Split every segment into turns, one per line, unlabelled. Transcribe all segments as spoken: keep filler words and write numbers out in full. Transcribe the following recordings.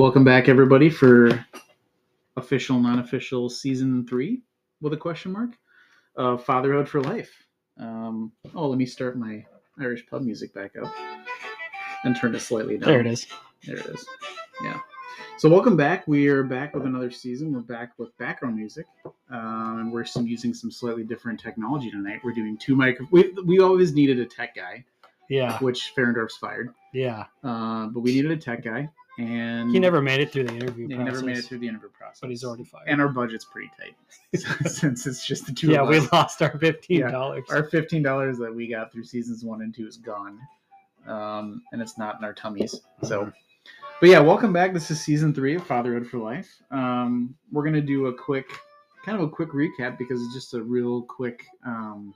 Welcome back, everybody, for official, non-official season three with a question mark of Fatherhood for Life. Um, oh, let me start my Irish pub music back up and turn it slightly down.
There it is.
There it is. Yeah. So welcome back. We are back with another season. We're back with background music, uh, and we're some, using some slightly different technology tonight. We're doing two micro. We we always needed a tech guy.
Yeah.
Which Ferendorf's fired.
Yeah.
Uh, but we needed a tech guy. And
he never made it through the interview
yeah,
process.
He never made it through the interview process.
But he's already fired.
And our budget's pretty tight since it's just the two
yeah,
of us.
we lost our fifteen dollars.
Yeah, our fifteen dollars that we got through seasons one and two is gone. Um, and it's not in our tummies. So, but yeah, welcome back. This is season three of Fatherhood for Life. Um, we're going to do a quick, kind of a quick recap because it's just a real quick um,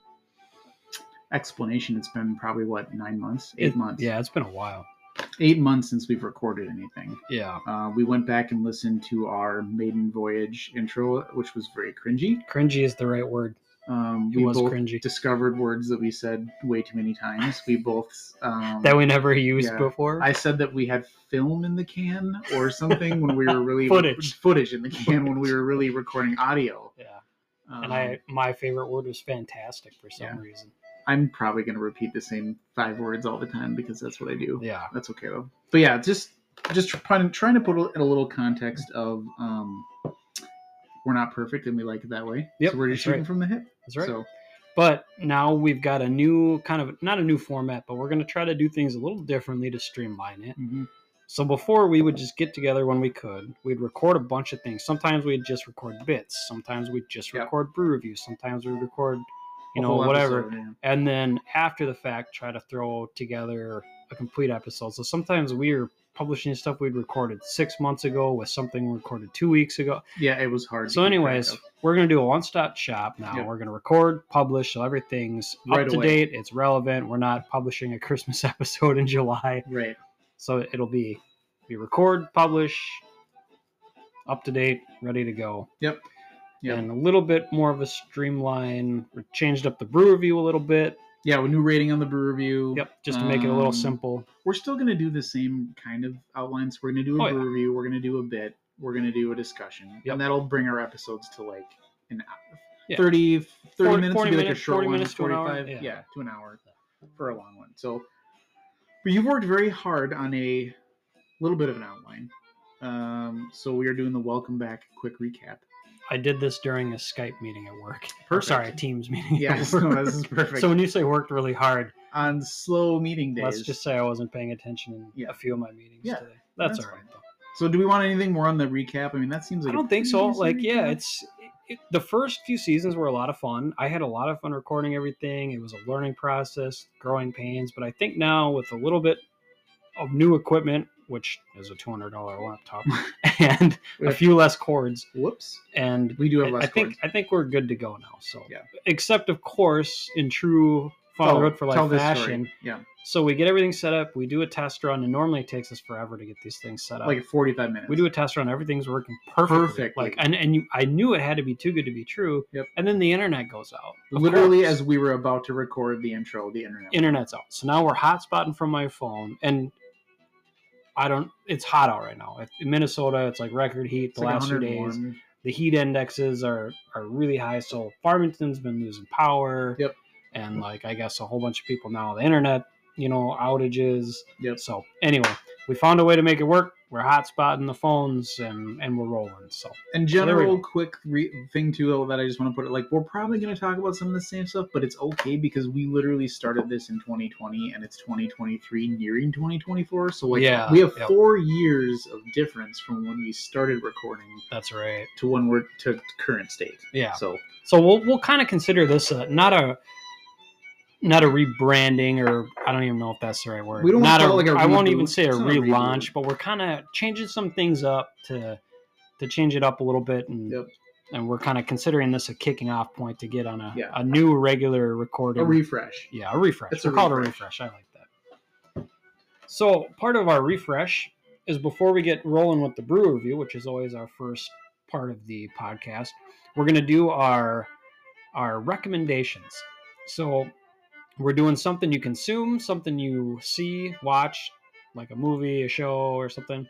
explanation. It's been probably, what, nine months? Eight
it,
months?
Yeah, it's been a while.
Eight months since we've recorded anything.
Yeah.
Uh, we went back and listened to our maiden voyage intro, which was very cringy.
Cringy is the right word.
Um,
it
we
was
both
cringy.
discovered words that we said way too many times. We both um,
that we never used
yeah,
before.
I said that we had film in the can or something when we were really
footage
footage in the can when we were really recording audio.
Yeah.
Um,
and I my favorite word was fantastic for some
yeah.
reason.
I'm probably going to repeat the same five words all the time because that's what I do.
Yeah.
That's okay, though. But yeah, just just trying, trying to put in a little context of um, we're not perfect and we like it that way.
Yep,
so we're just shooting
right.
from the hip.
That's right.
So,
but now we've got a new kind of, not a new format, but we're going to try to do things a little differently to streamline it.
Mm-hmm.
So before, we would just get together when we could. We'd record a bunch of things. Sometimes we'd just record bits. Sometimes we'd just
yep.
record brew reviews. Sometimes we'd record, you
a
know, whatever.
Episode, yeah.
And then after the fact, try to throw together a complete episode. So sometimes we were publishing stuff we'd recorded six months ago with something recorded two weeks ago.
Yeah, it was hard.
So anyways, we're going to do a one-stop shop now.
Yep.
We're going to record, publish, so everything's
right
up to
away.
date. It's relevant. We're not publishing a Christmas episode in July.
Right.
So it'll be, we record, publish, up to date, ready to go.
Yep. Yep.
And a little bit more of a streamline. We changed up the brew review a little bit.
Yeah, a new rating on the brew review.
Yep, just to make it a little
um,
simple.
We're still going to do the same kind of outlines. We're going to do a
oh,
brew
yeah.
review. We're going to do a bit. We're going to do a discussion.
Yep.
And that'll bring our episodes to like an hour.
Yeah.
thirty, thirty
forty,
minutes
forty
would be like
minutes,
a short
forty
one.
minutes to an hour.
forty-five,
Yeah.
yeah, to an hour for a long one. So, but you've worked very hard on a little bit of an outline. Um, so we are doing the welcome back quick recap.
I did this during a Skype meeting at work.
Perfect.
Sorry, a Teams meeting.
Yes, no, this is perfect.
So when you say worked really hard,
on slow meeting days,
let's just say I wasn't paying attention in
yeah.
a few of my meetings
yeah,
today. That's,
that's
all right,
fine.
though.
So do we want anything more on the recap? I mean, that seems like
I don't think so. Like,
recap.
yeah, it's it, the first few seasons were a lot of fun. I had a lot of fun recording everything. It was a learning process, growing pains. But I think now with a little bit of new equipment, which is a two hundred dollars laptop, and a few less cords.
Whoops.
And
we do have less
I think
cords.
I think we're good to go now. So
yeah.
Except of course in true Fatherhood
oh,
for Life fashion.
Story. Yeah.
So we get everything set up. We do a test run, and normally it takes us forever to get these things set up.
Like forty-five minutes.
We do a test run. Everything's working perfectly.
Perfectly.
Like, and and you, I knew it had to be too good to be true.
Yep.
And then the internet goes out.
Literally,
course.
as we were about to record the intro, the internet.
Internet's out. So now we're hotspotting from my phone, and I don't. It's hot out right now. In Minnesota, it's like record heat the
it's
last
like
few days. The heat indexes are are really high. So Farmington's been losing power.
Yep.
And like I guess a whole bunch of people now, the internet, you know, outages.
Yep.
So anyway, we found a way to make it work. We're hotspotting the phones and, and we're rolling. So
and
so
general quick re- thing too that I just want to put it like we're probably going to talk about some of the same stuff, but it's okay because we literally started this in twenty twenty and it's twenty twenty-three nearing twenty twenty-four. So like
yeah,
we have
yep.
four years of difference from when we started recording.
That's right.
To when we're to current state.
Yeah.
So
so we'll we'll kind of consider this a, not a. Not a rebranding, or I don't even know if that's the right word.
We don't
not
want to
a,
call it like a
I won't
reboot.
even say a
It's not a
relaunch,
reboot.
but we're kind of changing some things up to to change it up a little bit, and
Yep.
and we're kind of considering this a kicking off point to get on a,
Yeah.
a new regular recording.
A refresh.
Yeah, a refresh.
It's
We'll
a
call
refresh.
it a refresh. I like that. So part of our refresh is before we get rolling with the brew review, which is always our first part of the podcast, we're going to do our our recommendations. So we're doing something you consume, something you see, watch, like a movie, a show, or something,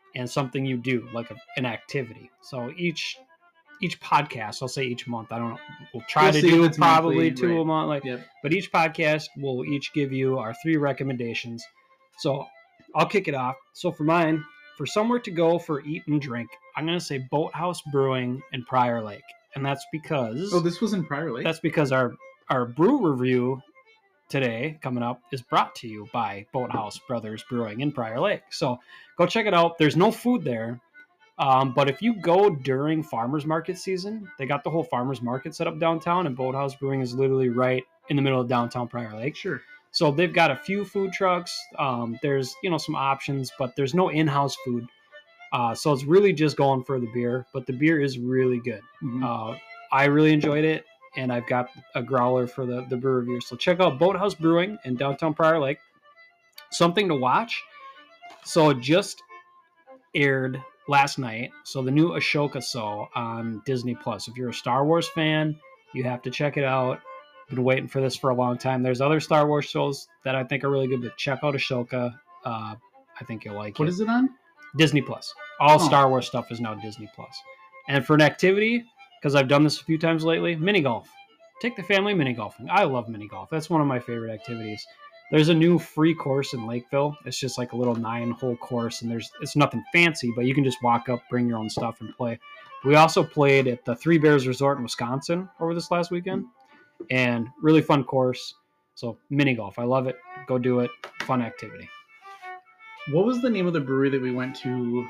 and something you do, like a, an activity. So each each podcast, I'll say each month. I don't know. We'll try
We'll
to
see if
do
it's
probably
monthly,
two
right.
a month. Like,
Yep.
but each podcast will each give you our three recommendations. So I'll kick it off. So for mine, for somewhere to go for eat and drink, I'm gonna say Boathouse Brewing in Prior Lake, and that's because
Oh, this was in Prior Lake?
that's because our our brew review today coming up is brought to you by Boathouse Brothers Brewing in Prior Lake. So go check it out. There's no food there. Um, but if you go during farmers market season, they got the whole farmers market set up downtown, and Boathouse Brewing is literally right in the middle of downtown Prior Lake.
Sure.
So they've got a few food trucks. Um, there's, you know, some options, but there's no in-house food. Uh, so it's really just going for the beer, but the beer is really good.
Mhm.
Uh, I really enjoyed it, and I've got a growler for the, the brew review. So check out Boathouse Brewing in downtown Prior Lake. Something to watch. So it just aired last night. So the new Ashoka show on Disney Plus. If you're a Star Wars fan, you have to check it out. Been waiting for this for a long time. There's other Star Wars shows that I think are really good, but check out Ashoka. Uh, I think you'll like
What
it.
is it on?
Disney Plus. All
Oh.
Star Wars stuff is now Disney Plus. And for an activity, because I've done this a few times lately, mini golf. Take the family mini golfing. I love mini golf. That's one of my favorite activities. There's a new free course in Lakeville. It's just like a little nine-hole course, and there's it's nothing fancy, but you can just walk up, bring your own stuff, and play. We also played at the Three Bears Resort in Wisconsin over this last weekend, and really fun course. So mini golf, I love it. Go do it. Fun activity.
What was the name of the brewery that we went to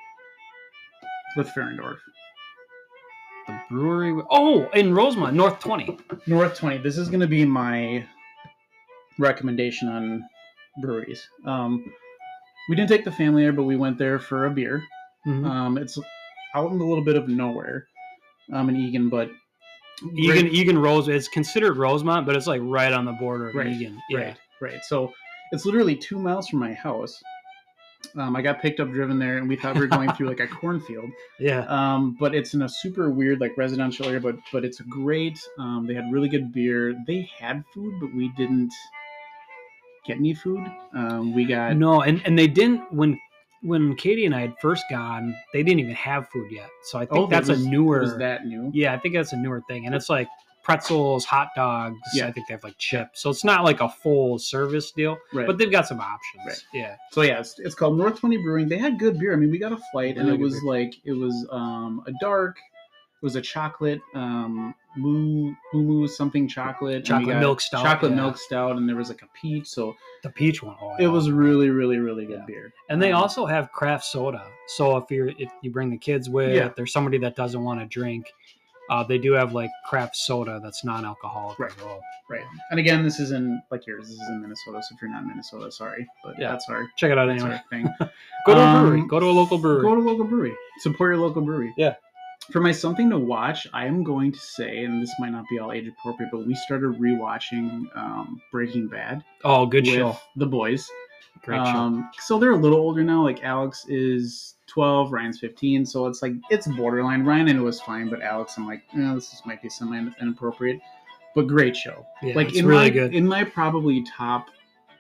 with Ferendorf?
The brewery. Oh, in Rosemont, North twenty.
North twenty. This is going to be my recommendation on breweries. Um, we didn't take the family there, but we went there for a beer.
Mm-hmm.
Um, it's out in a little bit of nowhere um, in Egan, but
Egan,
right,
Egan Rose. It's considered Rosemont, but it's like right on the border of
Right,
Egan. Yeah.
right, right. So it's literally two miles from my house. Um, I got picked up, driven there, and we thought we were going through like a cornfield.
Yeah.
Um, but it's in a super weird like residential area, but but it's a great. Um, they had really good beer. They had food, but we didn't get any food. Um, we got
No, and, and they didn't when when Katie and I had first gone, they didn't even have food yet. So I think
oh,
that's
was,
a newer.
Was that new?
Yeah, I think that's a newer thing, and it's like pretzels, hot dogs.
Yeah.
I think they have like chips, so it's not like a full service deal,
Right.
but they've got some options.
Right.
Yeah.
So yeah, it's, it's called North twenty Brewing. They had good beer. I mean, we got a flight, and
Really
it
good
was
beer.
like it was um, a dark. It was a chocolate um, moo moo something chocolate. and we
Chocolate
got
milk stout,
Chocolate
yeah.
milk stout, and there was like a peach. So
The peach one. Oh,
it
yeah.
was really, really, really good
Yeah.
beer.
And they
Um,
also have craft soda. So if you're if you bring the kids with,
Yeah.
there's somebody that doesn't want to drink, uh, they do have like craft soda that's non-alcoholic
Right.
as well.
right. And again, this is in like yours. This is in Minnesota. So if you're not in Minnesota, sorry, but
Yeah.
that's our
Check it out
that's
anyway.
our thing.
Go to a
Um,
brewery. Go to a local brewery.
Go to a local brewery. Support your local brewery.
Yeah.
For my something to watch, I am going to say, and this might not be all age appropriate, but we started rewatching um, Breaking Bad
oh, good
with
show.
the boys.
Great show.
Um, so they're a little older now. Like Alex is twelve, Ryan's fifteen. So it's like it's borderline. Ryan and it was fine, but Alex, I'm like, eh, this is, might be semi inappropriate. But great show.
Yeah,
like
it's
in
really
my,
good.
In my probably top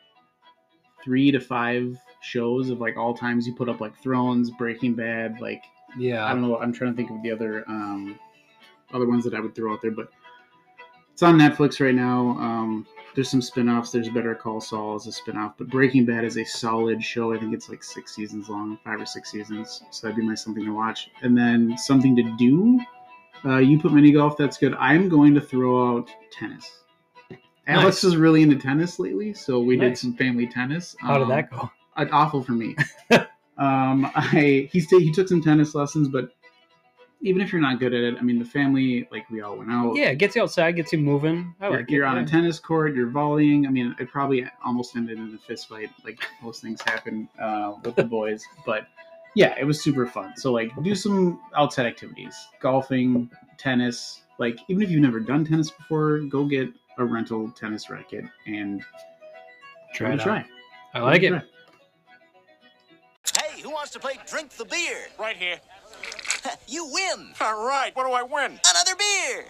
three to five shows of like all times, you put up like Thrones, Breaking Bad, like. I
Yeah.
don't know. I'm trying to think of the other um, other ones that I would throw out there, but it's on Netflix right now. Um, there's some spin-offs. There's Better Call Saul as a spin-off, but Breaking Bad is a solid show. I think it's like six seasons long, five or six seasons. So that'd be my something to watch. And then something to do. Uh, you put mini golf. That's good. I'm going to throw out tennis. Alex
Nice.
is really into tennis lately, so we did
Nice.
some family tennis.
How did
Um,
that go?
uh, awful for me. um, I he stayed, he took some tennis lessons, but even if you're not good at it, I mean, the family, like we all went out.
Yeah, it gets you outside, gets you moving. I
You're,
like
you're
it.
on
yeah.
a tennis court, you're volleying. I mean, it probably almost ended in a fist fight, like most things happen uh, with the boys. But yeah, it was super fun. So like, do some outside activities, golfing, tennis. Like, even if you've never done tennis before, go get a rental tennis racket and
Try
give
it
it a try.
out. I like
Give
it.
a try.
Hey, who wants to play Drink the Beer?
Right here.
You win
All right, what do I win?
another beer.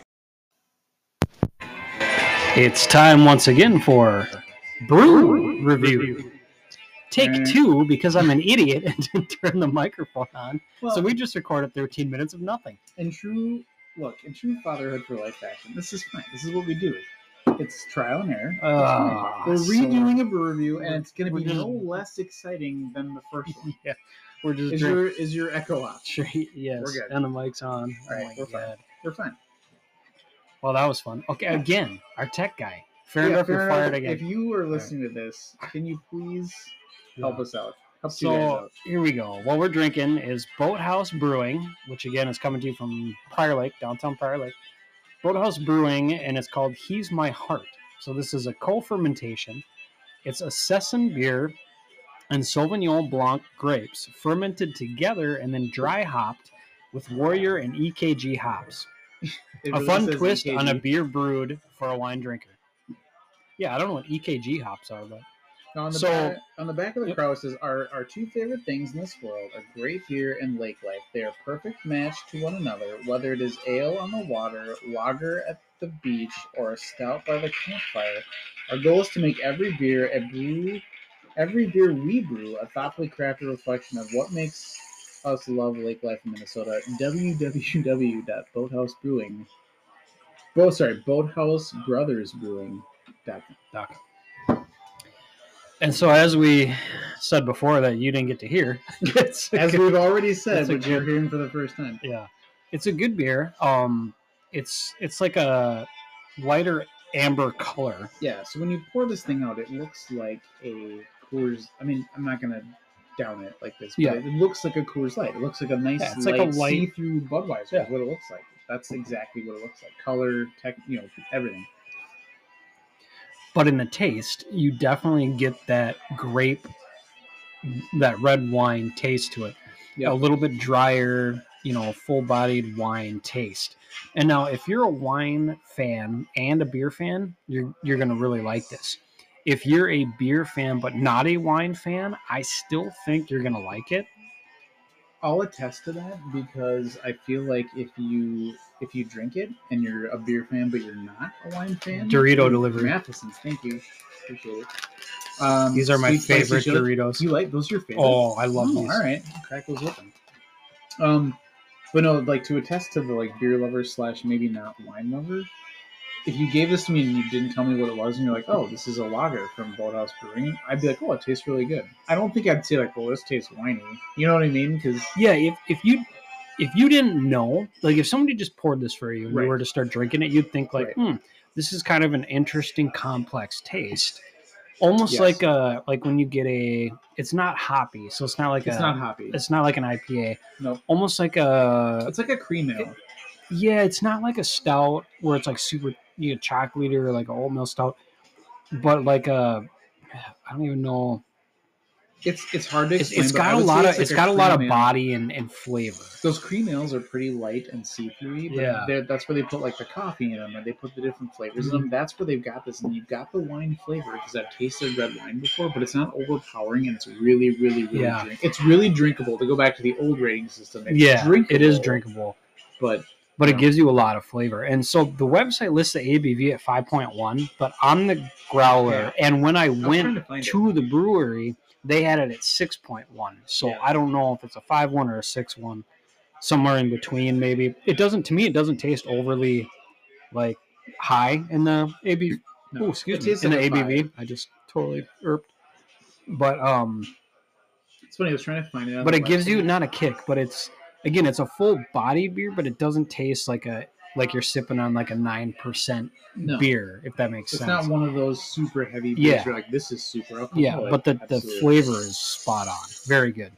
It's time once again for Brew Review. take
Alright.
two because I'm an idiot and didn't turn the microphone on.
Well,
So we just recorded thirteen minutes of nothing.
in true look, in true fatherhood for life fashion, this is fine. This is what we do. It's trial and error. It's
Ah,
fine. We're
so-
redoing a brew review, and it's going to
we're
be
just-
no less exciting than the first one.
Yeah, we're just
Is
drink-
your is your echo off?
straight. Yes,
We're good.
and the mic's on.
All
Oh
right,
my
we're fine.
God.
We're fine.
Well, that was fun. Okay, again, our tech guy. Fair
Yeah,
enough,
fair
you're
enough.
fired again.
If you are listening to this, can you please help
Yeah.
us out? Help you guys
So
out.
here we go. What we're drinking is Boathouse Brewing, which again is coming to you from Prior Lake, downtown Prior Lake. Boathouse Brewing, and it's called He's My Heart. So this is a co-fermentation. It's a Session beer and Sauvignon Blanc grapes fermented together and then dry hopped with Warrior and E K G hops.
It
A
really
fun
says
twist
E K G.
on a beer brewed for a wine drinker. Yeah, I don't know what E K G hops are, but
Now on the
So-
back, on the back of the
Yep.
crow it says our our two favorite things in this world are great beer and lake life. They are perfect match to one another, whether it is ale on the water, lager at the beach, or a stout by the campfire. Our goal is to make every beer a brew, every beer we brew a thoughtfully crafted reflection of what makes us love lake life in Minnesota. w w w dot boathouse brewing. Oh, sorry, Boathouse Brothers Brewing. dot com.
Doc. And so, as we said before, that you didn't get to hear, it's a
As
good-
we've already said,
It's a
but you're
good-
hearing for the first time.
yeah, it's a good beer. Um, it's it's like a lighter amber color.
Yeah, so when you pour this thing out, it looks like a Coors. I mean, I'm not gonna down it like this, but
Yeah.
it looks like a Coors Light. It looks like a nice,
Yeah, it's like
light,
a light-
see-through Budweiser.
Yeah.
Is what it looks like. That's exactly what it looks like. Color, tech, you know, everything.
But in the taste, you definitely get that grape, that red wine taste to it.
Yep.
A little bit drier, you know, full-bodied wine taste. And now, if you're a wine fan and a beer fan, you're you're gonna really like this. If you're a beer fan but not a wine fan, I still think you're gonna like it.
I'll attest to that because I feel like if you if you drink it and you're a beer fan but you're not a wine fan,
Dorito
Ooh,
delivery.
Matheson's, thank you, appreciate it. Um,
These are my
sweet spicy
favorite
chili.
Doritos.
You like those? Are your favorite?
Oh, I love
Oh,
these.
all right, crack those open. Um, but no, like to attest to the like beer lover slash maybe not wine lover. If you gave this to me and you didn't tell me what it was, and you're like, "Oh, this is a lager from Boathouse Brewing," I'd be like, "Oh, it tastes really good." I don't think I'd say like, "Well, this tastes winey." You know what I mean? Because
Yeah, if, if you if you didn't know, like if somebody just poured this for you and
Right.
you were to start drinking it, you'd think like,
Right.
hmm, this is kind of an interesting, complex taste. Almost
Yes.
like a like when you get a, it's not hoppy, so it's not like
it's
a,
not hoppy.
it's not like an I P A.
No,
Almost like a,
it's like a cream ale.
yeah, it's not like a stout where it's like super, you know, chocolatey or like a oatmeal stout, but like a, I don't even know.
It's it's hard to
It's,
explain.
it's
but I
got a
would say
lot of,
like
it's got a lot of
cream ale.
body and, and flavor.
Those cream ales are pretty light and see-through. But
Yeah.
they're- that's where they put like the coffee in them, and they put the different flavors in
Mm-hmm.
them. That's where they've got this, and you've got the wine flavor because I've tasted red wine before, but it's not overpowering, and it's really, really, really,
Yeah.
drink- it's really drinkable. To go back to the old rating system, it's
Yeah,
drinkable,
it is drinkable.
but
But
Yeah.
it gives you a lot of flavor. And so the website lists the A B V at five point one, but on the growler, and when I
I was
went
trying to find
to the brewery, they had it at six point one. So
Yeah.
I don't know if it's a five one or a six one, somewhere in between maybe. It doesn't, to me, it doesn't taste overly like high in the A B V.
No,
Oh, excuse
it
me.
tastes
In
like
the
a
A B V.
five.
I just totally irped. But um
It's funny. I was trying to find it. on
but
the
it gives you
website.
not a kick, but it's again, it's a full body beer, but it doesn't taste like a like you're sipping on like a nine percent
no.
beer, if that makes
It's
sense.
not one of those super heavy beers.
Yeah.
You're like, this is super alcoholic.
Yeah, but the, the
Absolutely.
flavor is spot on. Very good.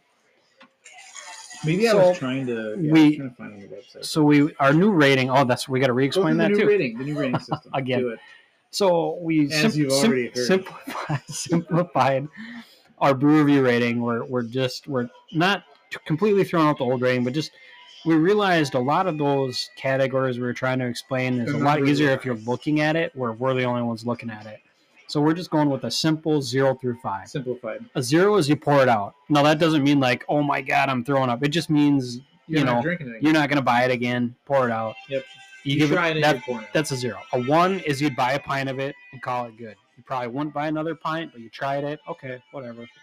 Maybe I
So,
was trying to. Yeah,
we-
I was trying to find it on the website.
So we our new rating. Oh, that's we got to
Go
re-explain
through the
that
new
too.
rating, the new rating system.
Again.
Do it.
So we
As you've already heard.
simplified, simplified our brew review rating. We're we're just we're not t- completely throwing out the old rating, but just we realized a lot of those categories we were trying to explain is a
They're
lot
not really
easier
hard.
if you're looking at it, where we're the only ones looking at it. So we're just going with a simple zero through five.
Simplified.
A zero is you pour it out. Now that doesn't mean like, oh my god, I'm throwing up. It just means
You're
you
not
know
drinking it.
you're not gonna buy it again. Pour it out.
Yep.
You,
You,
give
try
it,
it in
that,
your corner.
that's a zero. A one is you'd buy a pint of it and call it good. You probably wouldn't buy another pint, but you tried it. Okay, whatever.
Yep.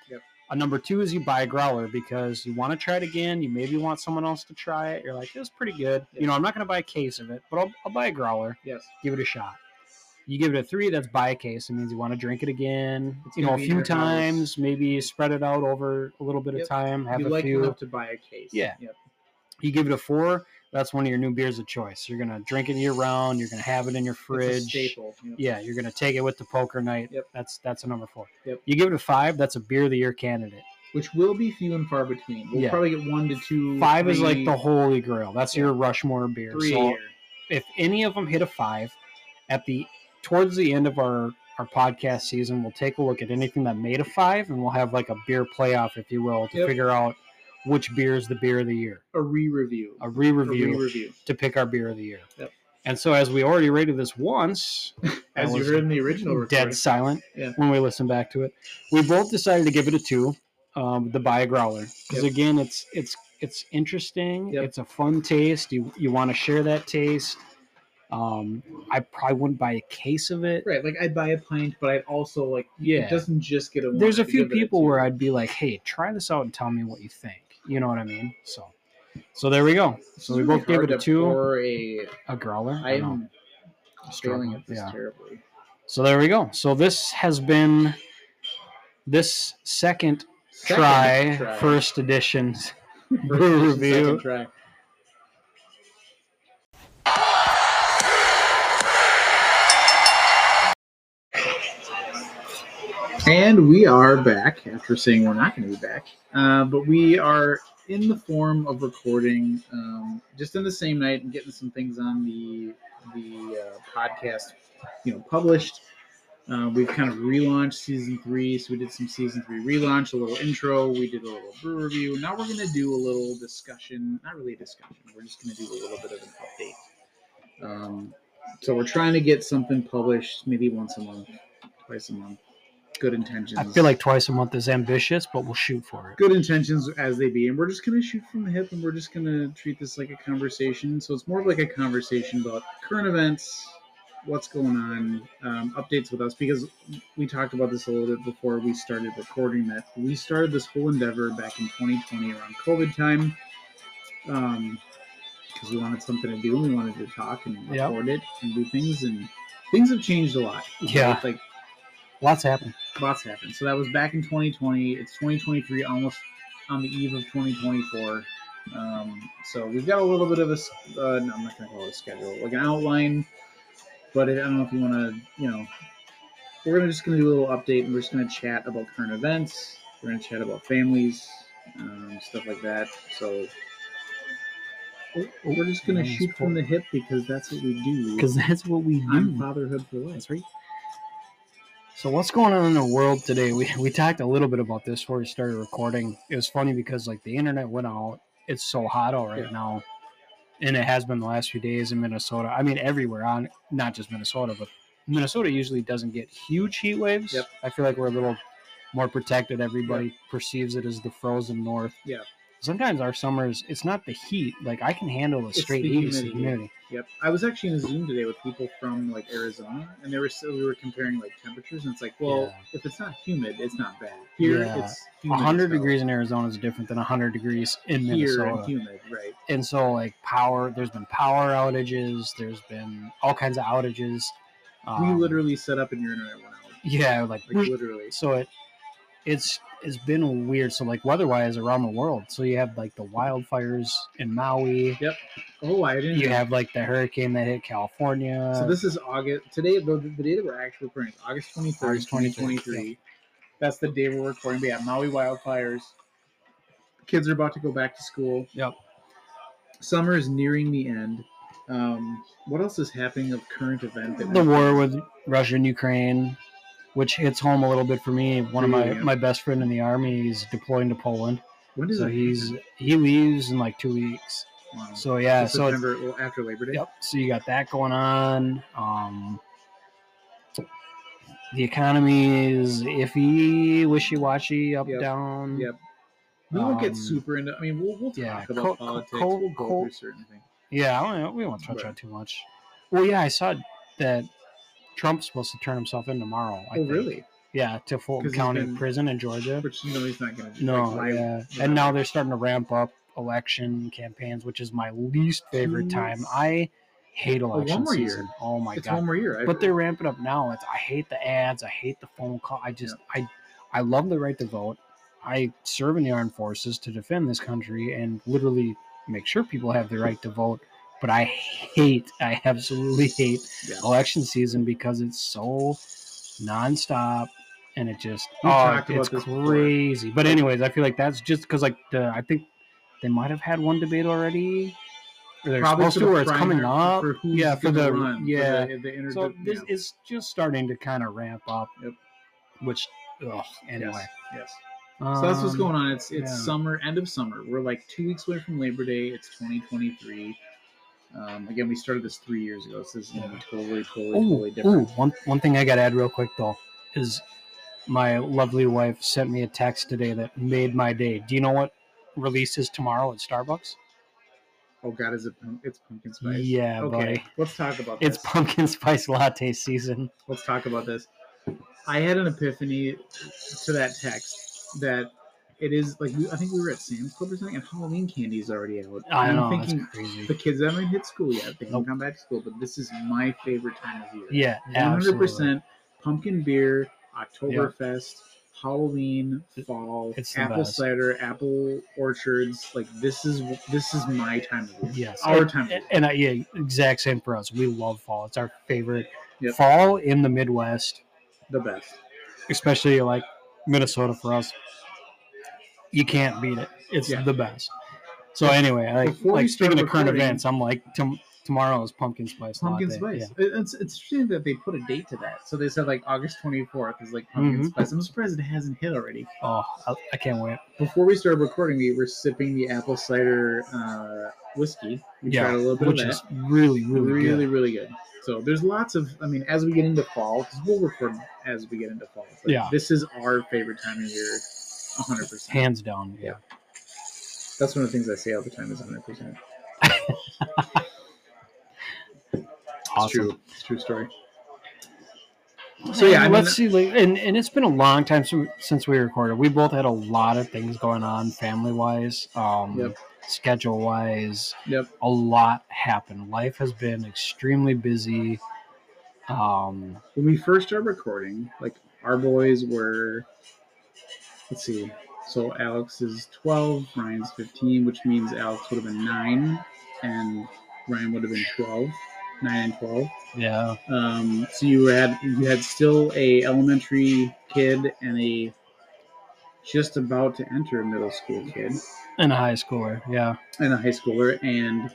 A number two is you buy a growler because you want to try it again. You maybe want someone else to try it. You're like, it was pretty good.
Yeah.
You know, I'm not going to buy a case of it, but I'll, I'll buy a growler.
Yes.
Give it a shot. You give it a three, that's buy a case. It means you want to drink it again,
It's
you know,
gonna
a
be in
few
your
times,
house.
maybe spread it out over a little bit
Yep.
of time, have
You
a
like
few.
enough to buy a case.
Yeah.
Yep.
You give it a four, that's one of your new beers of choice. You're going to drink it year round. You're going to have it in your
It's a
fridge.
staple. Yep.
Yeah, you're going to take it with the poker night.
Yep.
That's that's a number four.
Yep.
You give it a five, that's a beer of the year candidate.
Which will be few and far between. We'll
Yeah.
probably get one to two.
Five
three,
is like the holy grail. That's
Yeah.
your Rushmore beer.
three
So
a year.
if any of them hit a five, at the towards the end of our, our podcast season, we'll take a look at anything that made a five, and we'll have like a beer playoff, if you will, to
Yep.
figure out which beer is the beer of the year.
A re-review.
A
A
re-review
re-review.
to pick our beer of the year.
Yep.
And so as we already rated this once,
As
that
you
was
heard in the original recording.
dead silent
Yeah.
when we listened back to it. We both decided to give it a two, um, the buy a growler, because
Yep.
again, it's it's it's interesting.
Yep.
It's a fun taste. You you want to share that taste. Um, I probably wouldn't buy a case of it.
Right, like I'd buy a pint, but I'd also like
Yeah.
it doesn't just get a one.
There's a
I'd
few
give it a
people
two.
where I'd be like, "Hey, try this out and tell me what you think." You know what I mean? So, so there we go.
This
So
is
we
really
both gave
hard
it a
to
two,
pour a.
a growler. I know.
I'm failing
Struggling,
at this
yeah.
terribly.
So there we go. So this has been this second,
Second
try,
try.
first edition's
First
brew
edition,
review.
second try. And we are back after saying we're not going to be back. Uh, but we are in the form of recording um, just in the same night and getting some things on the the uh, podcast, you know, published. Uh, we've kind of relaunched season three, so we did some season three relaunch, a little intro. We did a little brew review. Now we're going to do a little discussion. Not really a discussion. We're just going to do a little bit of an update. Um, so we're trying to get something published maybe once a month, twice a month. Good intentions.
I feel like twice a month is ambitious, but we'll shoot for it.
good intentions as they be, and we're just gonna shoot from the hip, and we're just gonna treat this like a conversation. So it's more of like a conversation about current events, what's going on, um, updates with us, because we talked about this a little bit before we started recording. That we started this whole endeavor back in twenty twenty around COVID time, um, because we wanted something to do, and we wanted to talk and
Yep.
record it and do things, and things have changed a lot.
Yeah.
right? Like.
Lots happen.
Lots happened. So that was back in twenty twenty. It's twenty twenty-three, almost on the eve of twenty twenty-four. Um, so we've got a little bit of a, s- uh, no, I'm not going to call it a schedule, like an outline. But it, I don't know if you want to, you know, we're gonna just going to do a little update, and we're just going to chat about current events. We're going to chat about families, um, stuff like that. So we're just going to shoot from the hip because that's what we do.
Because that's what we
I'm
do.
Fatherhood for Life.
That's right. So what's going on in the world today? We we talked a little bit about this before we started recording. It was funny because like the internet went out. It's so hot out right
Yeah.
now, and it has been the last few days in Minnesota. I mean everywhere on not just Minnesota, but Minnesota usually doesn't get huge heat waves.
Yep.
I feel like we're a little more protected. Everybody perceives it as the frozen north.
Yeah.
Sometimes our summers, it's not the heat. Like I can handle a
It's
straight
the
heat. It's the
humidity.
humidity.
Yep, I was actually in a Zoom today with people from like Arizona, and they were still we were comparing like temperatures, and it's like, well,
Yeah.
if it's not humid, it's not bad. Here,
Yeah.
it's humid
one hundred
as hell.
degrees in Arizona is different than one hundred degrees in
here
Minnesota.
and humid, right?
And so like power, there's been power outages, there's been all kinds of outages.
we
Um,
literally set up and your internet went out,
yeah, like,
like literally.
so it it's it's been weird. So like weather-wise around the world, so you have like the wildfires in Maui.
Oh, I didn't.
You
know.
have like the hurricane that hit California.
So this is August today. The, the day that we're actually recording is August twenty third,
August
twenty
twenty-third,
twenty three. That's the day we're recording. But yeah, Maui wildfires. Kids are about to go back to school.
Yep.
Summer is nearing the end. Um, what else is happening of current event? that-
The war with Russia and Ukraine, which hits home a little bit for me. One of my,
Yeah.
my best friend in the army, he's deploying to Poland.
When does
So
it
he's
happen?
he leaves in like two weeks.
Wow.
So yeah,
So
so it's,
September, well, after Labor Day.
yep. So you got that going on. Um, the economy is iffy, wishy-washy, up
Yep.
down.
Yep. We won't get
Um,
super into. I mean, we'll we'll talk
yeah,
about
co- co-
politics.
co-
we'll go
co-
through certain things.
Yeah, I don't- we won't touch
Right.
on too much. Well, yeah, I saw that Trump's supposed to turn himself in tomorrow. I
Oh,
think.
really?
Yeah, to Fulton
'Cause he's
County
been-
Prison in Georgia.
Which you know he's not going to do.
No,
Like, why-
yeah.
whatever.
And now they're starting to ramp up election campaigns, which is my least favorite
Two-
time. I hate
one
election
more year.
season. Oh my
it's
god.
one more year. I-
But they're ramping up now. It's I hate the ads. I hate the phone call. I just I I love the right to vote. I serve in the armed forces to defend this country and literally make sure people have the right to vote. But I hate, I absolutely hate
Yeah.
election season because it's so nonstop and it just
We've
oh,
talked
it's
about this before.
crazy. But anyways, I feel like that's just because like the I think they might have had one debate already. Or they're
Probably
supposed
for
to,
the
or it's coming
primary-
up.
for who's
yeah, for
gonna
the
run, for
yeah.
the, the inter-
So this
yeah.
is just starting to kind of ramp up.
Yep.
Which, ugh, anyway.
Yes. yes. So that's what's
Um,
going on. It's it's
yeah.
summer, end of summer. We're like two weeks away from Labor Day. It's twenty twenty-three. Um, again, we started this three years ago. So this is gonna be totally, totally,
Ooh,
totally
ooh,
different.
one one thing I got to add real quick though is my lovely wife sent me a text today that made my day. Do you know what releases tomorrow at Starbucks?
Oh God, is it? pump- It's pumpkin spice.
Yeah,
Okay,
buddy.
let's talk about
It's
this.
pumpkin spice latte season.
Let's talk about this. I had an epiphany to that text that it is like we, I think we were at Sam's Club or something, and Halloween candy is already out.
I
And
know,
I'm
that's
thinking
crazy.
the kids haven't hit school yet. They can
Nope.
come back to school, but this is my favorite time of year.
Yeah,
one hundred
absolutely.
percent pumpkin beer, Oktoberfest, Halloween, fall,
It's the
apple
best.
cider, apple orchards. Like this is this is my time of year.
Yes,
Our
and,
time of year.
and, uh, yeah, exact same for us. We love fall. It's our favorite.
Yep.
Fall in the Midwest,
The best.
especially like Minnesota for us, you can't beat it. It's
Yeah.
the best. So anyway, like,
Before we
like
start
speaking of current
recording-
events, I'm like tom- tomorrow is pumpkin spice
Pumpkin
latte.
spice. It- It's, it's interesting that they put a date to that. So they said like August twenty-fourth is like pumpkin
Mhm.
spice. I'm surprised it hasn't hit already.
Yeah. Oh, I, I can't wait.
Before we started recording, we were sipping the apple cider uh, whiskey. We
Yeah,
tried a little bit
which
of
is
that.
really, really,
really,
good.
really good. So there's lots of, I mean, as we get into fall, because we'll record as we get into fall. But
Yeah.
This is our favorite time of year, one hundred percent.
Hands down. Yeah.
That's one of the things I say all the time is one hundred percent. It's
Awesome.
true. It's a true story. So yeah, I mean,
let's see. Like, and, and it's been a long time since, since we recorded. We both had a lot of things going on, family wise, um,
Yep.
schedule wise.
Yep.
A lot happened. Life has been extremely busy. Um,
When we first started recording, like our boys were, let's see, so Alex is twelve, Ryan's fifteen, which means Alex would have been nine, and Ryan would have been twelve, nine and twelve.
yeah,
Um, so you had you had still a elementary kid and a just about to enter middle school kid
and a high schooler. Yeah.
and a high schooler, and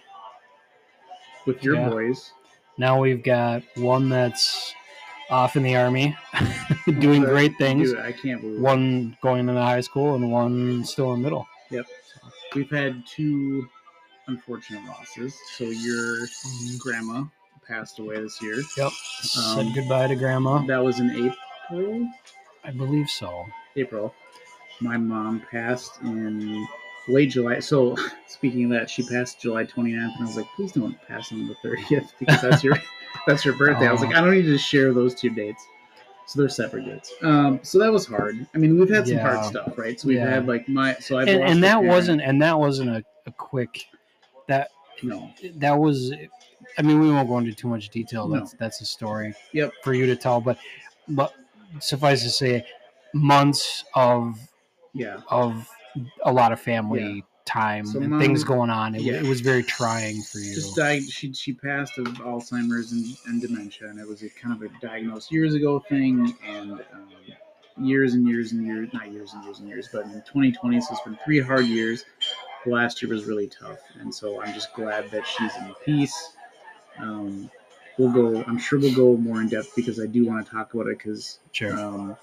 with your
Yeah.
boys,
Now we've got one that's off in the army, doing
Dude,
great things.
Dude, I can't believe it.
One going into high school and one still in middle.
We've had two unfortunate losses. So your grandma passed away this year.
Yep.
Um,
Said goodbye to grandma.
That was in April.
I believe so.
April. My mom passed in late July. So speaking of that, she passed July twenty-ninth, and I was like, please don't pass on the thirtieth because that's your that's your birthday. I was like, I don't need to share those two dates. So they're separate dates. Um, so that was hard. I mean, we've had some
Yeah.
hard stuff, right? So we've
Yeah.
had like my so I've
And,
lost
and
a
that
parent.
wasn't and that wasn't a, a quick that
no.
that was I mean we won't go into too much detail.
No.
That's that's a story
Yep.
for you to tell. But but suffice to say, months of
Yeah.
of a lot of family time
So
and
mom-
things going on. It,
yeah.
it was very trying for you.
Just died. She she passed of Alzheimer's and, and dementia, and it was a kind of a diagnosed years ago thing, and um, years and years and years, not years and years and years, but in twenty twenty, so it's been three hard years. The last year was really tough, and so I'm just glad that she's in peace. Um, we'll go. I'm sure we'll go more in depth because I do want to talk about it because
Sure.
um,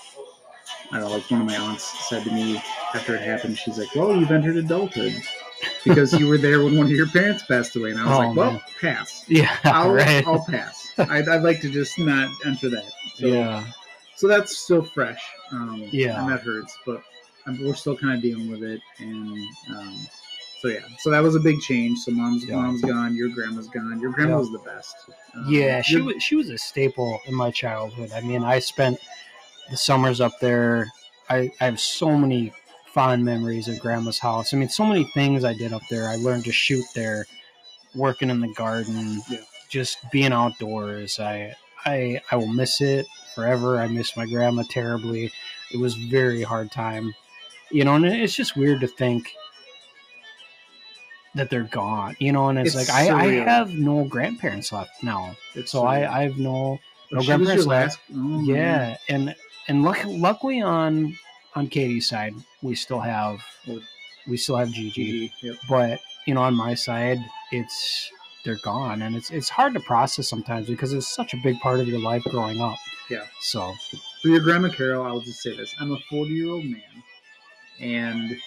I don't know, like one of my aunts said to me after it happened, she's like, "Well, you've entered adulthood." Because you were there when one of your parents passed away, and I was
Oh,
like, "Well,
man.
pass.
yeah.
I'll,
right.
I'll pass. I'd, I'd like to just not enter that." So,
yeah.
so that's still fresh. Um,
Yeah.
and that hurts, but I'm, we're still kind of dealing with it, and um, so yeah. So that was a big change. So mom's
Yeah.
mom's gone. Your grandma's gone. Your grandma
Yeah.
was the best. Um,
Yeah, she
your-
was she was a staple in my childhood. I mean, I spent the summers up there. I, I have so many fond memories of Grandma's house. I mean, so many things I did up there. I learned to shoot there, working in the garden,
Yeah.
just being outdoors. I I I will miss it forever. I miss my grandma terribly. It was a very hard time, you know. And it's just weird to think that they're gone, you know. And it's,
It's
like I, I
surreal.
have no grandparents left now,
It's
so I I have no no
Oh, she was
grandparents
your
left.
last. Oh,
Yeah,
man.
and and luck, luckily on on Katie's side, we still have
Oh,
we still have Gigi,
Gigi, yep.
but you know, on my side, it's they're gone, and it's it's hard to process sometimes because it's such a big part of your life growing up.
Yeah.
So
For your grandma Carol, I'll just say this: I'm a forty-year-old man, and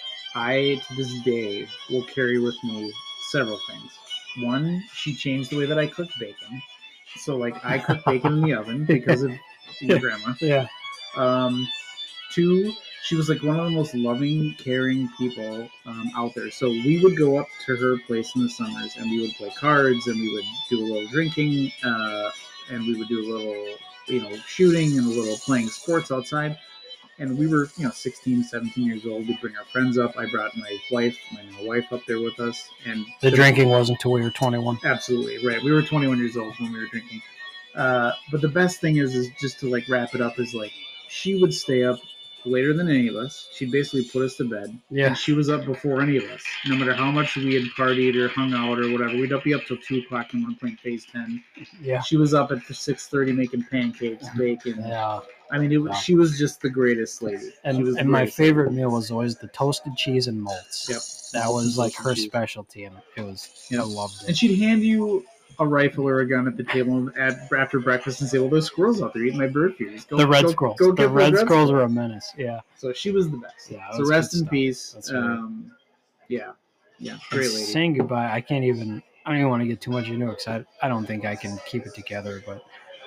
I, to this day, will carry with me several things. One, she changed the way that I cook bacon. So, like, I cook bacon in the oven because of your grandma.
yeah,
Um, two, she was like one of the most loving, caring people um, out there. So we would go up to her place in the summers, and we would play cards, and we would do a little drinking, uh, and we would do a little, you know, shooting and a little playing sports outside. And we were, you know, sixteen, seventeen years old. We'd bring our friends up. I brought my wife, my now wife, up there with us. And
the drinking wasn't until we were twenty-one.
Absolutely right. We were twenty-one years old when we were drinking. Uh, but the best thing is, is just to like wrap it up is like she would stay up later than any of us. She'd basically put us to bed.
Yeah.
And she was up before any of us. No matter how much we had partied or hung out or whatever, we'd up be up till two o'clock in the morning playing Phase ten.
Yeah,
She was up at six thirty making pancakes, bacon.
yeah.
I mean, it, was
Wow.
she was just the greatest lady.
And
she was the
and my
greatest lady.
favorite meal was always the toasted cheese and malts.
Yep.
That was like her
Cheese.
specialty, and it was
Yep.
I loved
And
it.
she'd hand you a rifle or a gun at the table at, after breakfast and say, "Well, there's squirrels out there eating my bird feeders. Go,
The red
go,
squirrels.
Go
the
get those
red
red
squirrels were a menace. Yeah.
So she was the best.
Yeah,
So
that's
rest
good
in
stuff.
peace.
That's great.
Um, yeah, yeah, great
And
lady.
Saying goodbye, I can't even. I don't even want to get too much into it because I, I don't think I can keep it together. But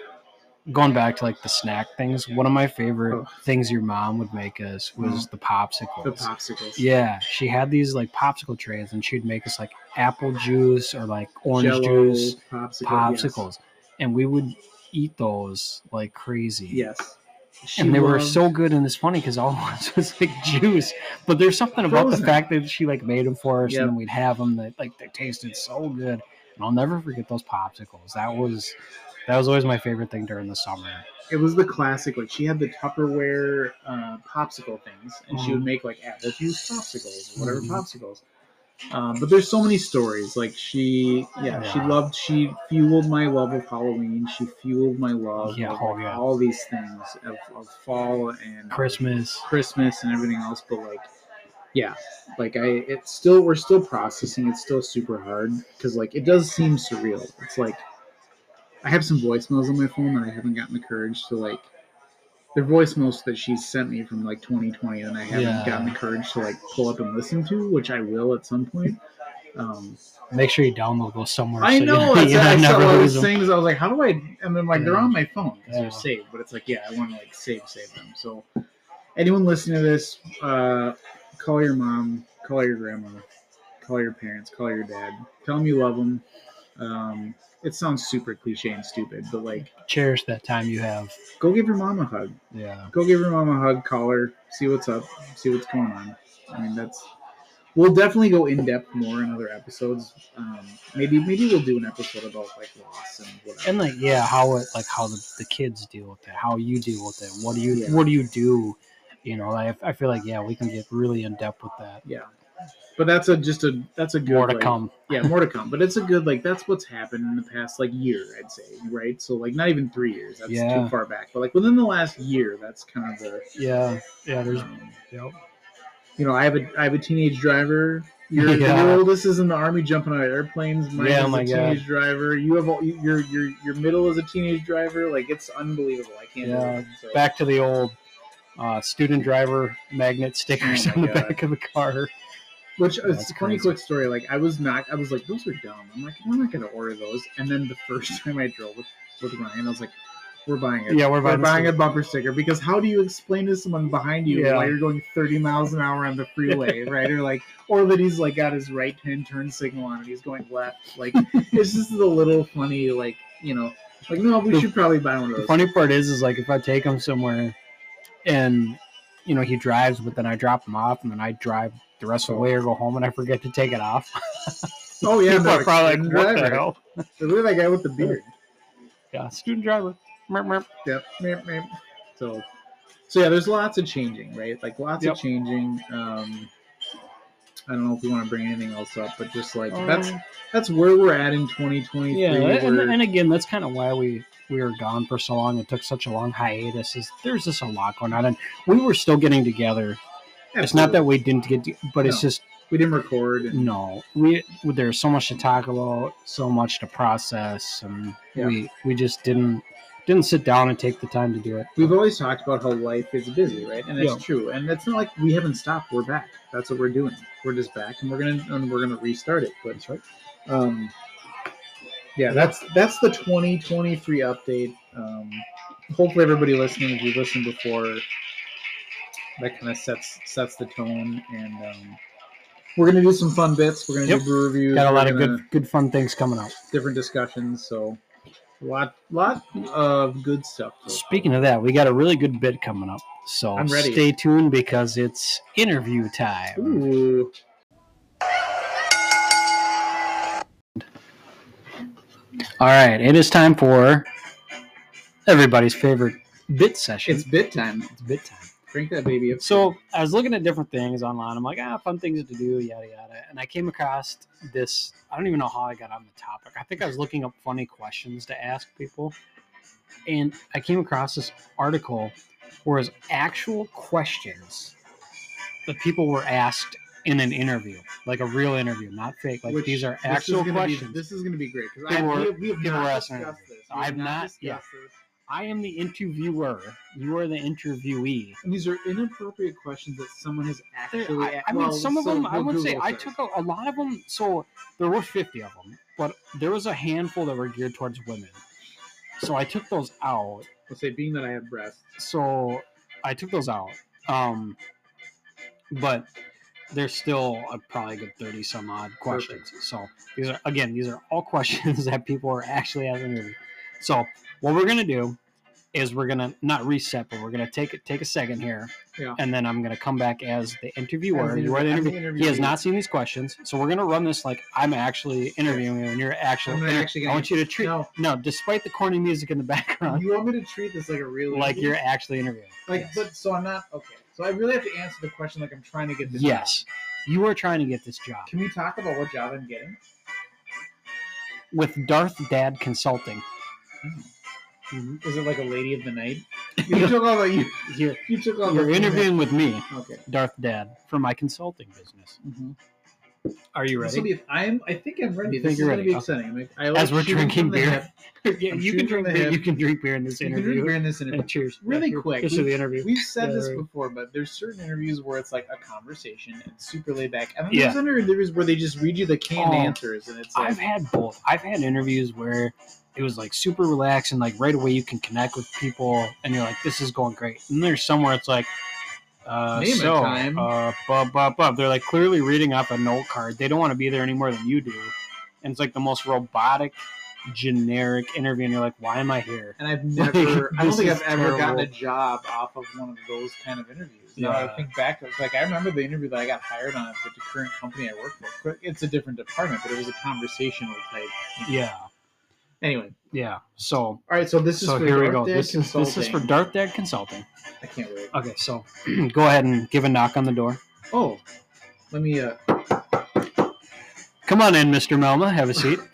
going back to like the snack things, one of my favorite
Oh.
things your mom would make us was the popsicles.
The popsicles.
Yeah, she had these like popsicle trays, and she'd make us like apple juice or like orange
Jell-O,
juice
popsicle,
popsicles, and we would eat those like crazy.
Yes. yes. She
And they were
loved-
so good, and it's funny because all it was was like juice. But there's something about
Frozen.
the fact that she like made them for us,
Yep.
and then we'd have them that like they tasted so good. And I'll never forget those popsicles. That was that was always my favorite thing during the summer.
It was the classic. Like she had the Tupperware uh, popsicle things, and she would
Mhm.
make like apple juice popsicles or whatever
Mhm.
popsicles. Um, but there's so many stories. Like she, yeah, she
Yeah.
loved. She fueled my love of Halloween. She fueled my love
Yeah,
of
oh,
like,
yeah.
all these things of, of fall and
Christmas.
Christmas and everything else. But like, yeah, like I, it's still we're still processing. It's still super hard because like it does seem surreal. It's like I have some voicemails on my phone that I haven't gotten the courage to like. They're voicemails that she sent me from like twenty twenty, and I haven't
Yeah.
gotten the courage to like pull up and listen to, which I will at some point. Um,
Make sure you download those somewhere.
I
so
know.
You,
It's,
you
I saw
never
all
lose
these
them.
things. I was like, how do I? And then like they're
Yeah.
on my phone because
Yeah.
they're saved. But it's like, yeah, I want to like save save them. So anyone listening to this, uh, call your mom, call your grandma, call your parents, call your dad. Tell them you love them. Um, it sounds super cliche and stupid, but like,
Cherish that time you have.
go give your mom a hug.
Yeah.
Go give your mom a hug, call her, see what's up, see what's going on. I mean, that's. We'll definitely go in depth more in other episodes. Um, maybe maybe we'll do an episode about like loss and whatever.
And like yeah, how it like how the, the kids deal with it, how you deal with it. What do you
Yeah.
what do you do? You know, I I feel like yeah, we can get really in depth with that.
Yeah, but that's a just a that's a good
More to
like-
come.
Yeah, more to come. But it's a good like that's what's happened in the past like year, I'd say, right? So like not even three years. That's
Yeah.
too far back. But like within the last year, that's kind of the.
Yeah, yeah. There's
Um,
yep.
you know, I have a I have a teenage driver. Your,
Yeah.
your oldest is in the army jumping out of airplanes. Mine
Yeah,
is
my
a
God.
teenage driver. You have all, your your your middle is a teenage driver. Like it's unbelievable. I can't.
Yeah,
believe it. So,
back to the old uh, student driver magnet stickers
Oh my
on the
God.
back of the car.
Which is
That's
a funny
crazy.
quick story. Like I was not, I was like, those are dumb. I'm like, I'm not gonna order those. And then the first time I drove with, with Ryan, I was like, we're buying it.
Yeah, we're buying
we're
this
buying a
thing.
bumper sticker because how do you explain to someone behind you
Yeah.
while you're going thirty miles an hour on the freeway, right? Or like, or that he's like got his right hand turn signal on and he's going left. Like it's just the little funny, like you know, like no, we
The-
should probably buy one of
The
those.
funny part is, is like if I take them somewhere and you know he drives, but then I drop him off, and then I drive the rest of the way or go home, and I forget to take it off.
Oh yeah,
People
no,
are probably like,
student
what the
driver.
hell?
Look at that guy with the beard.
Yeah, student driver. Merp, merp.
Yep. Meep, meep. So, so yeah, there's lots of changing, right? Like lots
Yep.
of changing. Um, I don't know if you want to bring anything else up, but just like that's
Um,
that's where we're at in twenty twenty-three.
Yeah, and,
We're-
and again, that's kind of why we we were gone for so long. It took such a long hiatus. Is there's just a lot going on, and we were still getting together. It's not that we didn't get, to, but it's
No.
just
we didn't record. And,
no. We there's so much to talk about, so much to process, and
Yeah.
we we just didn't didn't sit down and take the time to do it.
We've always talked about how life is busy, right? And it's
Yeah.
true. And it's not like we haven't stopped. We're back. That's what we're doing. We're just back, and we're gonna and we're gonna restart it. But
That's right.
um, yeah, that's that's the twenty twenty-three update. Um, hopefully, everybody listening, if you've listened before, that kind of sets sets the tone. And um, we're gonna do some fun bits. We're gonna
Yep.
do brew reviews.
Got a lot
We're
of
gonna-
good good fun things coming up.
different discussions. So, lot lot of good stuff. so far.
Speaking of that, we got a really good bit coming up. So
I'm ready.
stay tuned because it's interview time.
Ooh.
All right, it is time for everybody's favorite bit session.
It's bit time.
It's bit time.
Crank that baby up.
So I was looking at different things online. I'm like, ah, fun things to do, yada yada. And I came across this. I don't even know how I got on the topic. I think I was looking up funny questions to ask people, and I came across this article where it was actual questions that people were asked in an interview, like a real interview, not fake. Like
Which-
these are
this is
actual
gonna be-
questions.
this is going to be great because
People
we
were-
have, we have
people were
not
asking-
discussed this. We
I've
have
not-
discussed
yeah.
this.
I am the interviewer. You are the interviewee.
And these are inappropriate questions that someone has
There-
actually.
I, I mean,
well,
some of
so
them, I
what
would say,
Google
I
says.
took a, a lot of them. So there were fifty of them, but there was a handful that were geared towards women. So I took those out.
Let's say, being that I have breasts.
So I took those out. Um, but there's still a, probably a good thirty some odd questions. So these are, again, these are all questions that people are actually asking. So what we're gonna do is we're gonna not reset, but we're gonna take it take a second here,
Yeah.
and then I'm gonna come back as the interviewer.
As the
You are the
interview-
interview-
I'm the
He has
interviewee.
not seen these questions, so we're gonna run this like I'm actually interviewing you, and you're actually.
I'm not
inter-
actually
I
gonna-
want you to treat
No.
no, despite the corny music in the background,
You want me to treat this like a real
like
interview?
you're actually interviewing.
like,
yes.
but so I'm not okay. So I really have to answer the question like I'm trying to get this.
Yes, you are trying to get this job
job. Can we talk about what job I'm getting?
with Darth Dad Consulting.
Mhm. Is it like a lady of the night? You took all the you,
You're,
you took all
you're
the
interviewing with me,
Okay.
Darth Dad, for my consulting business. Are you
This will
ready?
be, I'm. I think I'm ready.
You
This
think
is
you're
going to
ready?
be exciting. I'm, I like
As we're
shooting
drinking
from the
beer.
hip.
Yeah,
I'm
you can
shooting
drink
from the
beer.
hip.
You can drink beer in this
You can
interview.
drink beer in this
And
interview.
cheers.
Really
Yeah,
quick.
Just for the interview.
We've said
Yeah,
this
right.
before, but there's certain interviews where it's like a conversation and it's super laid back, and then
Yeah.
there's other interviews where they just read you the canned
Oh,
answers, and it's like,
I've had both. I've had interviews where it was like super relaxed and like right away you can connect with people and you're like, this is going great. And there's somewhere it's like, uh,
Name a
so,
time.
uh, blah, blah, blah. They're like clearly reading off a note card. They don't want to be there any more than you do. And it's like the most robotic, generic interview. And you're like, why am I here?
and I've never, I don't
This
think
is
I've ever gotten a
terrible.
job off of one of those kind of interviews. Now
Yeah.
I think back, it's like I remember the interview that I got hired on at the current company I work for. It's a different department, but it was a conversational type.
Yeah.
Anyway,
Yeah. So,
all right. So this is
so
for
here we
Darth
go.
Dad
This is, this is for
Consulting.
Darth Dad Consulting.
I can't wait.
Okay. So go ahead and give a knock on the door.
Oh, let me. Uh,
Come on in, Mister Melma. Have a seat.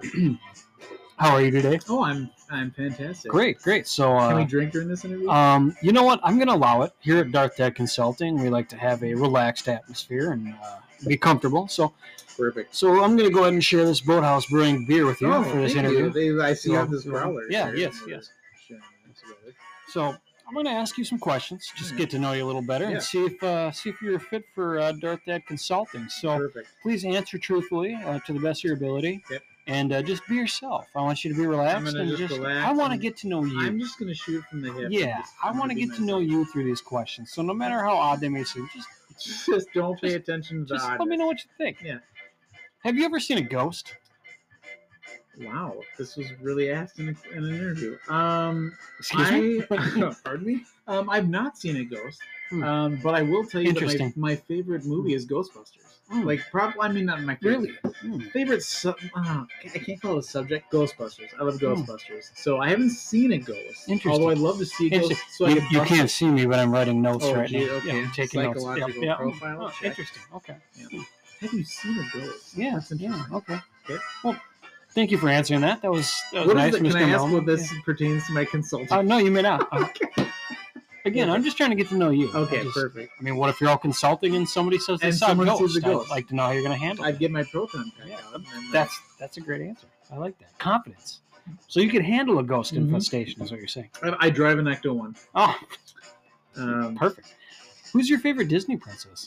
How are you today?
oh, I'm I'm fantastic.
Great, great. So,
Can we
uh,
drink during this interview?
um, you know what? I'm going to allow it. Here at Darth Dad Consulting, we like to have a relaxed atmosphere and uh, be comfortable. So,
Perfect.
so I'm going to go ahead and share this Boathouse Brewing beer with you
Oh,
for this
thank
interview.
you. They, I see you
So-
have this growler.
Yeah,
here.
yes, yes.
Sharing this together.
So, I'm going to ask you some questions, just
Hmm.
get to know you a little better,
Yeah.
and see if uh, see if you're fit for uh, Darth Dad Consulting. So,
Perfect.
please answer truthfully uh, to the best of your ability.
Yep.
And uh, just be yourself. I want you to be relaxed
gonna
and
just
just.
relax
I want to
and
get to know you.
I'm just gonna shoot from the hip.
Yeah,
Just-
I
I'm
want to
gonna
get
be
to know
myself.
you through these questions. So no matter how odd they may seem, just
Just don't pay
Just-
attention to
just
oddness.
let me know what you think.
Yeah.
Have you ever seen a ghost?
Wow, this was really asked in, a, in an interview. Um,
Excuse me?
I, pardon me. Um, I've not seen a ghost.
Hmm.
Um, but I will tell you that my,
Interesting.
my favorite movie is Ghostbusters.
Hmm.
Like, probably, I mean, not my favorite.
Really? Hmm.
Favorite, su- uh, I can't call it a subject. Ghostbusters. I love
Hmm.
Ghostbusters. So I haven't seen a ghost.
Interesting.
Although I'd love to see a ghost.
Interesting.
So I
You,
could
you
bust
can't
it.
see me, but I'm writing notes
Oh,
right
gee,
now.
okay.
Yeah, I'm taking notes.
Psychological
Yeah, yeah.
profile
Oh,
check.
interesting. Okay.
Yeah. Have you seen a ghost?
Yeah.
That's
Yeah.
interesting.
Okay.
Okay.
Well, thank you for answering that. That was, that was
What is
nice,
the,
Mister
can I ask
Melman.
what this
Yeah.
pertains to my consulting?
Uh, no, you may not. Uh,
Okay.
Again, I'm just trying to get to know you.
Okay,
I just-
perfect.
I mean, what if you're all consulting and somebody says they
And
saw a
someone
ghost?
sees a ghost.
I'd like to know how you're going to handle
I'd
it.
get my proton pack
Yeah,
out. and then,
That's that's a great answer. I like that. Confidence. So you could handle a ghost
Mhm.
infestation, is what you're saying.
I, I drive an Ecto one.
Oh,
Um,
perfect. Who's your favorite Disney princess?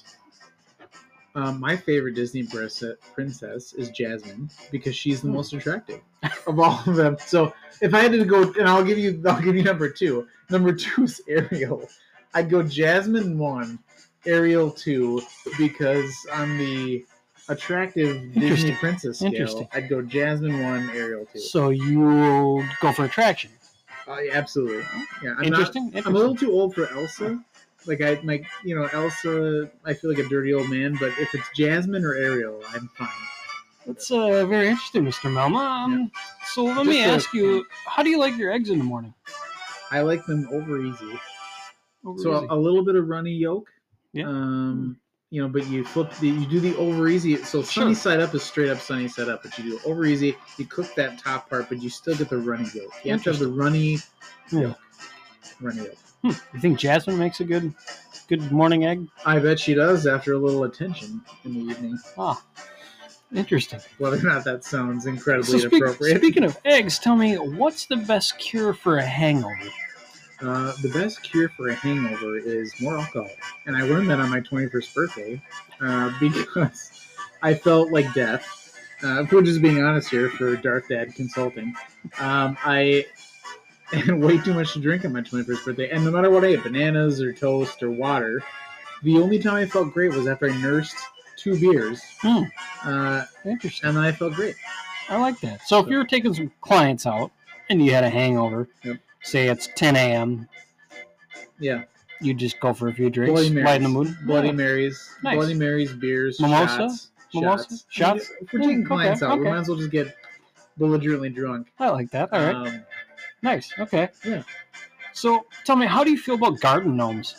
um, my favorite Disney princess, princess is Jasmine because she's the
Hmm.
most attractive of all of them. So if I had to go, and I'll give you, I'll give you number two. Number two is Ariel. I'd go Jasmine one, Ariel two, because on the attractive Disney
Interesting.
princess scale,
Interesting.
I'd go Jasmine one, Ariel two.
So you go for attraction.
Uh, yeah, absolutely. Yeah, I'm
Interesting.
Not,
Interesting.
I'm a little too old for Elsa. Like I, like you know, Elsa. I feel like a dirty old man. But if it's Jasmine or Ariel, I'm fine.
That's uh, very interesting, Mister Melma. Um, So let me
Just a-
ask you, how do you like your eggs in the morning?
I like them over easy.
Over
So
easy.
a, a little bit of runny yolk.
Yeah.
Um, you know, but you flip the, you do the over easy. So sunny
Sure.
side up is straight up sunny side up, but you do over easy. You cook that top part, but you still get the runny yolk. You have to have the runny
Hmm.
yolk. Runny yolk.
Hmm. You think Jasmine makes a good, good morning egg?
I bet she does after a little attention in the evening.
Ah, interesting.
Whether or not that sounds
So
incredibly
speak,
inappropriate.
speaking of eggs, tell me, what's the best cure for a hangover?
Uh, the best cure for a hangover is more alcohol. And I learned that on my twenty-first birthday uh, because I felt like death. Uh, if we're just being honest here for Darth Dad Consulting, um, I had way too much to drink on my twenty-first birthday. And no matter what I ate, bananas or toast or water, the only time I felt great was after I nursed two beers.
Hmm.
Uh,
Interesting.
and then I felt great.
I like that. So if you were taking some clients out and you had a hangover,
Yep.
say it's ten a.m.,
Yeah.
you just go for a few drinks,
Bloody Marys.
lighten the mood.
Bloody
Yeah.
Marys.
Nice.
Bloody Marys, beers,
Mimosa?
shots.
Mimosa?
Shots.
Shots?
If we're
Mm,
taking
okay,
clients out, we
okay.
might as well just get belligerently drunk.
I like that. All right.
Um,
Nice. Okay.
yeah.
So tell me, how do you feel about garden gnomes?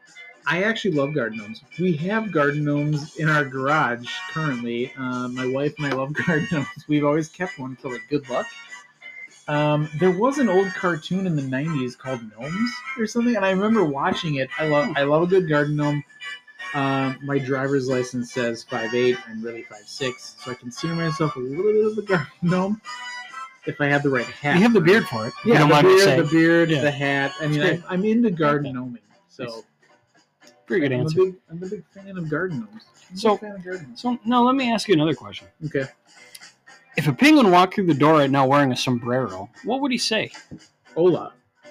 I actually love garden gnomes. We have garden gnomes in our garage currently. Uh, my wife and I love garden gnomes. We've always kept one for like good luck. Um, there was an old cartoon in the nineties called Gnomes or something, and I remember watching it. I love I love a good garden gnome. Um, my driver's license says five eight. I'm really five six, so I consider myself a little bit of a garden gnome if I have the right hat.
You have the
on.
beard for it. if you
Yeah,
don't
the
mind me
beard,
saying.
the beard,
Yeah.
the hat. I mean,
It's
I, I'm into garden
Okay.
gnoming, so
Nice. Very good
I'm
answer.
a big, I'm a big fan of garden gnomes. I'm a
So-
big fan of garden gnomes.
So now let me ask you another question.
Okay.
If a penguin walked through the door right now wearing a sombrero, what would he say?
Hola.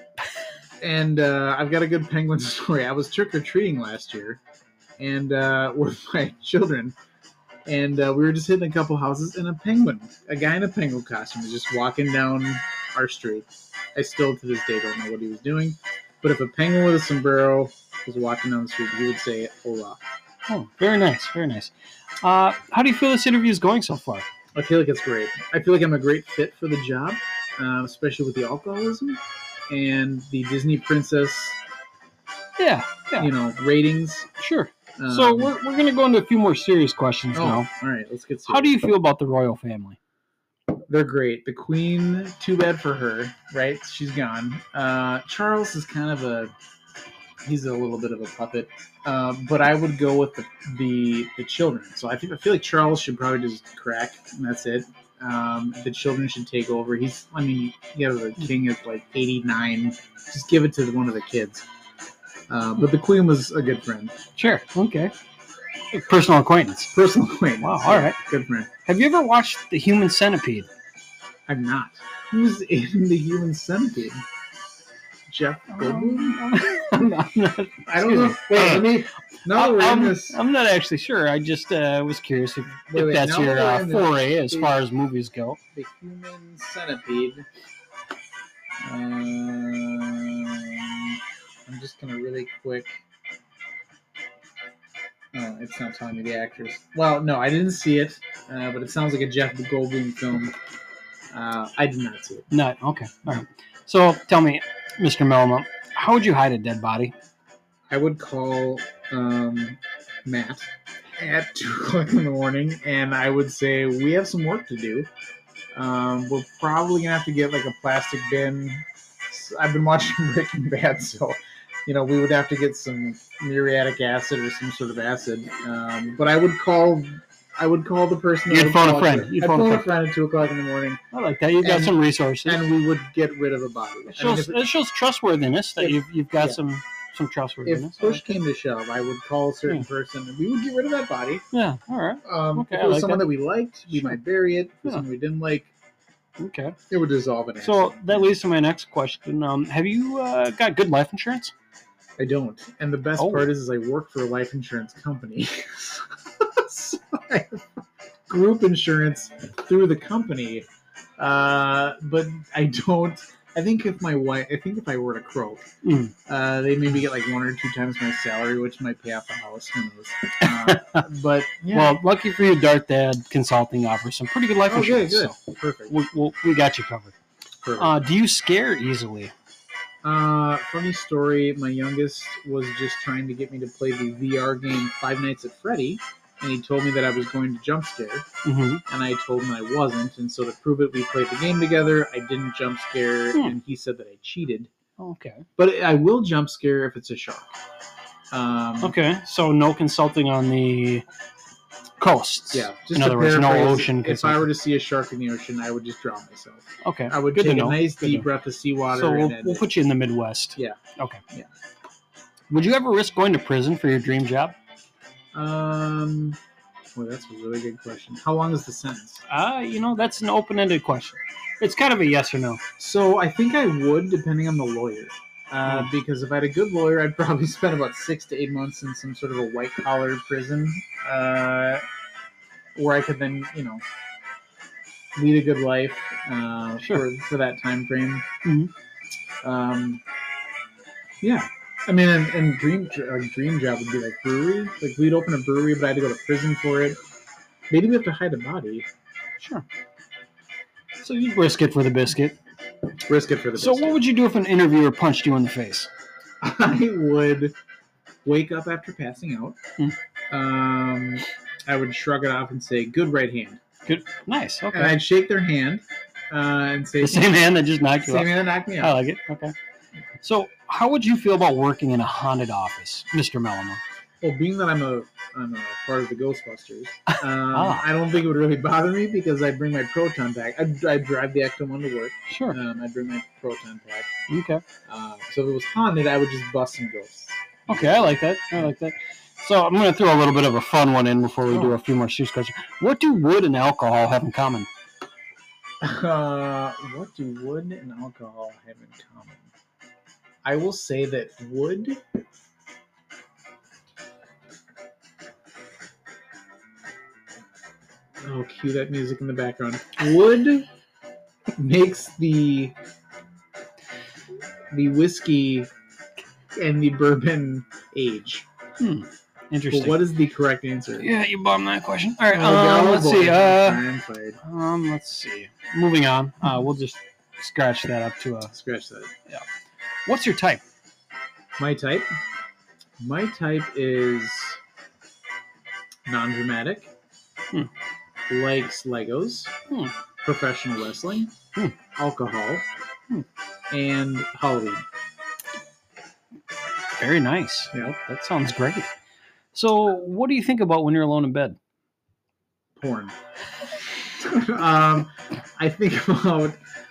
And uh, I've got a good penguin story. I was trick or treating last year, and uh, with my children, and uh, we were just hitting a couple houses, and a penguin, a guy in a penguin costume, was just walking down our street. I still to this day don't know what he was doing, but if a penguin with a sombrero was walking down the street, he would say "Hola."
Oh, very nice. Very nice. Uh, how do you feel this interview is going so far?
I feel like it's great. I feel like I'm a great fit for the job, uh, especially with the alcoholism and the Disney princess,
Yeah, yeah,
you know, ratings.
sure.
Um,
So we're, we're going to go into a few more serious questions
oh,
now.
all right. Let's get.
How do
serious.
you feel about the royal family?
They're great. The Queen, too bad for her, right? She's gone. Uh, Charles is kind of a, he's a little bit of a puppet. Uh, but I would go with the, the the children. So I think I feel like Charles should probably just crack, and that's it. Um, the children should take over. He's, I mean, you know, the king is like eighty-nine. Just give it to one of the kids. Uh, but the Queen was a good friend,
Sure. Okay. Personal acquaintance.
personal acquaintance.
Wow, all right.
good friend.
Have you ever watched The Human Centipede?
I'm not. Who's in the Human Centipede? Jeff Goldblum?
I'm not, I'm not-
I don't know.
excuse
Wait,
me.
let me. Now that we're
I'm,
in this,
I'm not actually sure. I just uh, was curious if,
Wait,
if
wait,
that's
now
your
that we're
uh,
in this-
foray as
the-
far as movies go.
the human centipede. Um, I'm just gonna really quick. Oh, it's not telling me the actors. Well, no, I didn't see it, uh, but it sounds like a Jeff Goldblum film. Uh, I did not see it.
No, okay, all right. So tell me, Mister Melma, how would you hide a dead body?
I would call um, Matt at two o'clock in the morning, and I would say we have some work to do. Um, we're probably gonna have to get like a plastic bin. I've been watching Breaking Bad, so you know we would have to get some muriatic acid or some sort of acid. Um, but I would call, I would call the person. that
You'd
would
phone a
call
friend.
it-
You'd
I'd
phone a
phone a
friend.
friend at two o'clock in the morning,
I like that. You've got
And-
some resources.
and we would get rid of a body.
It
I mean,
shows,
if, it-
it shows trustworthiness that
if-
you've you've got
yeah.
some some trustworthiness.
if push came to shove, I would call a certain
Yeah.
person, and we would get rid of that body.
Yeah, all right.
Um,
Okay,
if
I
it was
like
someone
that.
that. we liked, we
Sure.
might bury it. If it was
Yeah.
someone we didn't like,
Okay.
it would dissolve in acid.
So that leads to my next question. Um, have you uh, got good life insurance?
I don't. And the best
Oh.
part is, is I work for a life insurance company. So I have group insurance through the company. Uh, but I don't. I think if my wife, I think if I were to croak,
Mm.
uh, they maybe get like one or two times my salary, which might pay off the house. Who knows? Uh, but yeah.
Well, lucky for you, Dart Dad Consulting offers some pretty good life
okay,
insurance.
good,
So
perfect.
we, we, we got you covered.
perfect.
Uh, do you scare easily?
Uh, funny story. My youngest was just trying to get me to play the V R game Five Nights at Freddy, and he told me that I was going to jump scare,
Mm-hmm.
and I told him I wasn't. And so to prove it, we played the game together. I didn't jump scare,
Hmm.
and he said that I cheated.
Okay.
But I will jump scare if it's a shark. Um,
Okay. So no consulting on the coasts.
Yeah. Just
In
to
other words, no
paraphrase,
ocean
If I
consulting.
were to see a shark in the ocean, I would just drown myself.
Okay.
I would
Good to
take a
know.
nice
Good to
deep
know.
breath of seawater.
So we'll,
and then
we'll put you in the Midwest.
Yeah.
Okay.
Yeah.
Would you ever risk going to prison for your dream job?
Um. Well, that's a really good question. How long is the sentence?
Uh, you know, that's an open-ended question. It's kind of a yes or no.
So I think I would, depending on the lawyer. Uh,
Hmm.
Because if I had a good lawyer, I'd probably spend about six to eight months in some sort of a white collar prison, uh, where I could then, you know, lead a good life uh,
Sure.
for for that time frame.
Mhm.
Um, yeah, I mean, and, and dream like dream job would be like brewery. Like we'd open a brewery, but I had to go to prison for it. Maybe we have to hide a body.
Sure. So you'd risk it for the biscuit.
Risk it for the.
So what
biscuit.
would you do if an interviewer punched you in the face?
I would wake up after passing out.
Hmm.
Um, I would shrug it off and say, "Good right hand,"
Good. Nice. Okay.
and I'd shake their hand uh, and say,
The same hand that just knocked you
"Same
out.
hand that knocked me
I
out."
like it. Okay. So how would you feel about working in a haunted office, Mister Mellema?
Well, being that I'm a I'm a part of the Ghostbusters, um,
Ah.
I don't think it would really bother me because I'd bring my proton pack. I'd, I'd drive the Ecto one to work.
Sure.
Um, I'd bring my proton pack.
Okay.
Uh, so if it was haunted, I would just bust some ghosts.
Okay, I like that. I like that. So I'm going to throw a little bit of a fun one in before we do
Oh.
a few more serious questions. What do wood and alcohol have in common?
Uh, what do wood and alcohol have in common? I will say that wood. Oh, cue that music in the background. Wood makes the the whiskey and the bourbon age.
Hmm. Interesting.
But what is the correct answer?
Yeah, you bombed that question. All right.
Oh,
um,
go,
let's
boy.
see. Uh,
I'm fired.
um, let's see. Moving on. Uh, we'll just scratch that up to a.
Scratch that.
What's your type?
My type. My type is non-dramatic.
Hmm.
Likes Legos.
Hmm.
Professional wrestling.
Hmm.
Alcohol.
Hmm.
And Halloween.
Very nice.
Yeah.
That, that sounds great. So, what do you think about when you're alone in bed?
Porn. um, I think about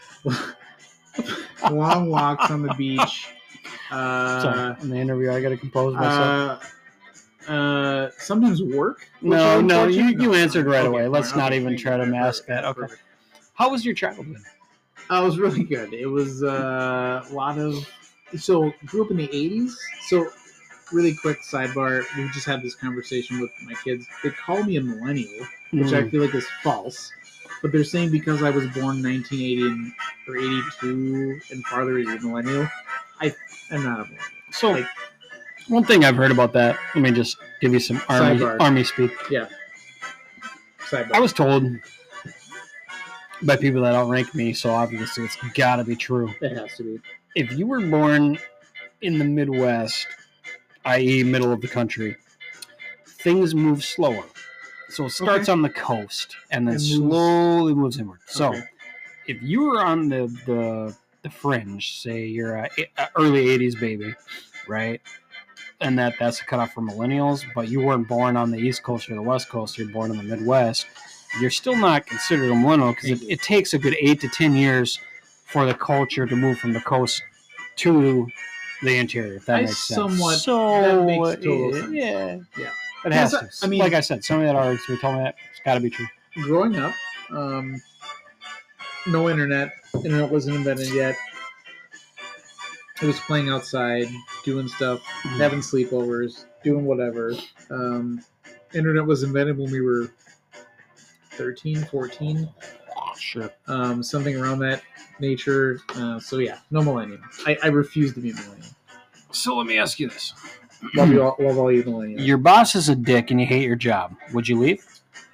long walks on the beach. Uh,
Sorry, in the interview, I got to compose myself.
Uh, uh, sometimes work. which
no,
is
no, you,
unfortunate.
you
No,
answered right
okay,
away. Let's
fine,
not
okay,
even
thank
try
you.
to mask
Perfect,
that. Okay.
perfect.
How was your childhood?
Uh, it was really good. It was uh, a lot of so grew up in the eighties. So really quick sidebar. We just had this conversation with my kids. They call me a millennial, which I
Mm.
feel like is false. But they're saying because I was born nineteen eighty and, or eighty-two and farther is a millennial. I am not a millennial.
So,
Like,
one thing I've heard about that, let me just give you some army
Sidebar.
army speak.
yeah. Sidebar.
I was told by people that outrank me, so obviously it's got to be true.
It has to be.
If you were born in the Midwest, that is middle of the country, things move slower. So it starts
Okay.
on the coast and then
It moves-
slowly moves inward. So
Okay.
if you were on the, the, the fringe, say you're a, a early eighties baby, right? And that, that's the cutoff for millennials, but you weren't born on the East Coast or the West Coast, you're born in the Midwest, you're still not considered a millennial because it, it takes a good eight to ten years for the culture to move from the coast to the interior, if that
I
makes sense.
somewhat-
so,
that makes total
uh,
sense.
yeah.
Yeah.
It has to.
Because, I mean-
like I said, somebody that already told me that, it's got to be true.
Growing up, um, no internet. Internet wasn't invented yet. It was playing outside, doing stuff,
Mm-hmm.
having sleepovers, doing whatever. Um, internet was invented when we were thirteen, fourteen,
Sure.
um, something around that nature. Uh, so yeah, no millennium. I, I refuse to be a millennium.
So let me ask you this.
Love you all, love all you millennials.
Your boss is a dick and you hate your job. Would you leave?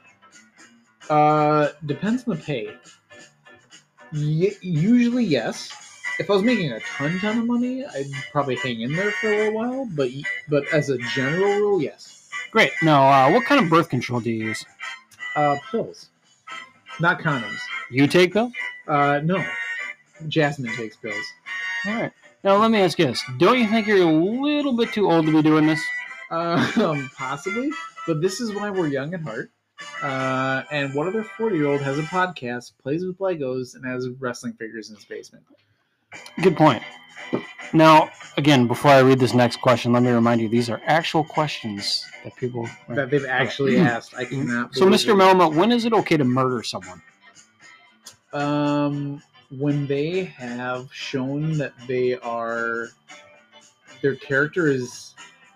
Uh, depends on the pay. Y- usually, yes. If I was making a ton, ton of money, I'd probably hang in there for a little while. But y- but as a general rule, yes.
Great. Now, uh, what kind of birth control do you use?
Uh, pills, not condoms.
You take pills?
Uh, no. Jasmine takes pills.
All right. Now, let me ask you this. Don't you think you're a little bit too old to be doing this?
Uh, um, possibly, but this is why we're young at heart. Uh, and what other forty-year-old has a podcast, plays with Legos, and has wrestling figures in his basement?
Good point. Now, again, before I read this next question, let me remind you these are actual questions that people.
That they've actually asked. I cannot.
So,
believe
Mister
it.
Melma, when is it okay to murder someone?
Um, when they have shown that they are, their character is.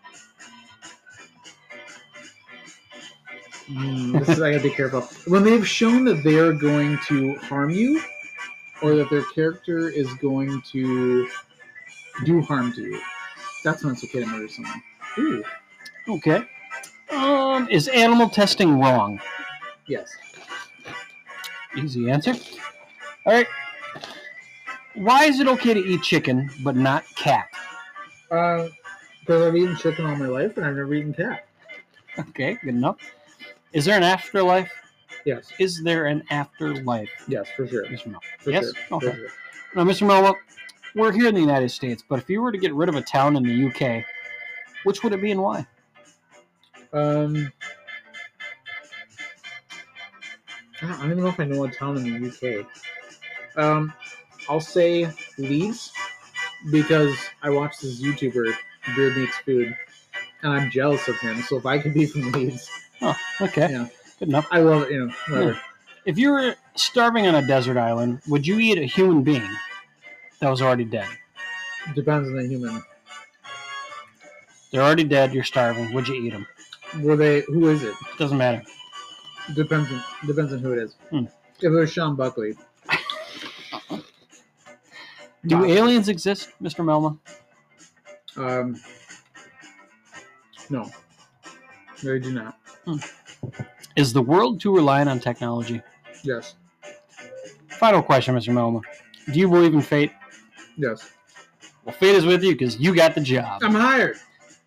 Hmm, this is I gotta be careful. When they've shown that they are going to harm you, or that their character is going to do harm to you, that's when it's okay to murder someone. Ooh,
Okay. Um, is animal testing wrong?
yes.
Easy answer. All right. Why is it okay to eat chicken but not cat?
Uh, because I've eaten chicken all my life and I've never eaten cat.
Okay, good enough. Is there an afterlife?
Yes,
Is there an afterlife,
yes, for sure.
Mister Melma?
For
Yes?
sure.
Okay.
For sure.
Now, Mister Melma, we're here in the United States, but if you were to get rid of a town in the U K, which would it be and why?
Um, I don't I don't even know if I know a town in the U K. Um, I'll say Leeds because I watched this YouTuber, Beard Makes Food, and I'm jealous of him. So if I could be from Leeds,
Oh, okay.
Yeah.
Good enough.
I love it. You know, whatever.
If you were starving on a desert island, would you eat a human being that was already dead?
Depends on the human.
They're already dead, you're starving. Would you eat them?
Were they? Who is it?
Doesn't matter.
Depends on depends on who it is.
Hmm.
If it was Sean Buckley,
Do
Possibly.
aliens exist, Mister Melma?
um, no, they do not.
Is the world too reliant on technology?
Yes,
Final question, Mister Melma. Do you believe in fate?
yes.
Well, fate is with you because you got the job.
I'm hired.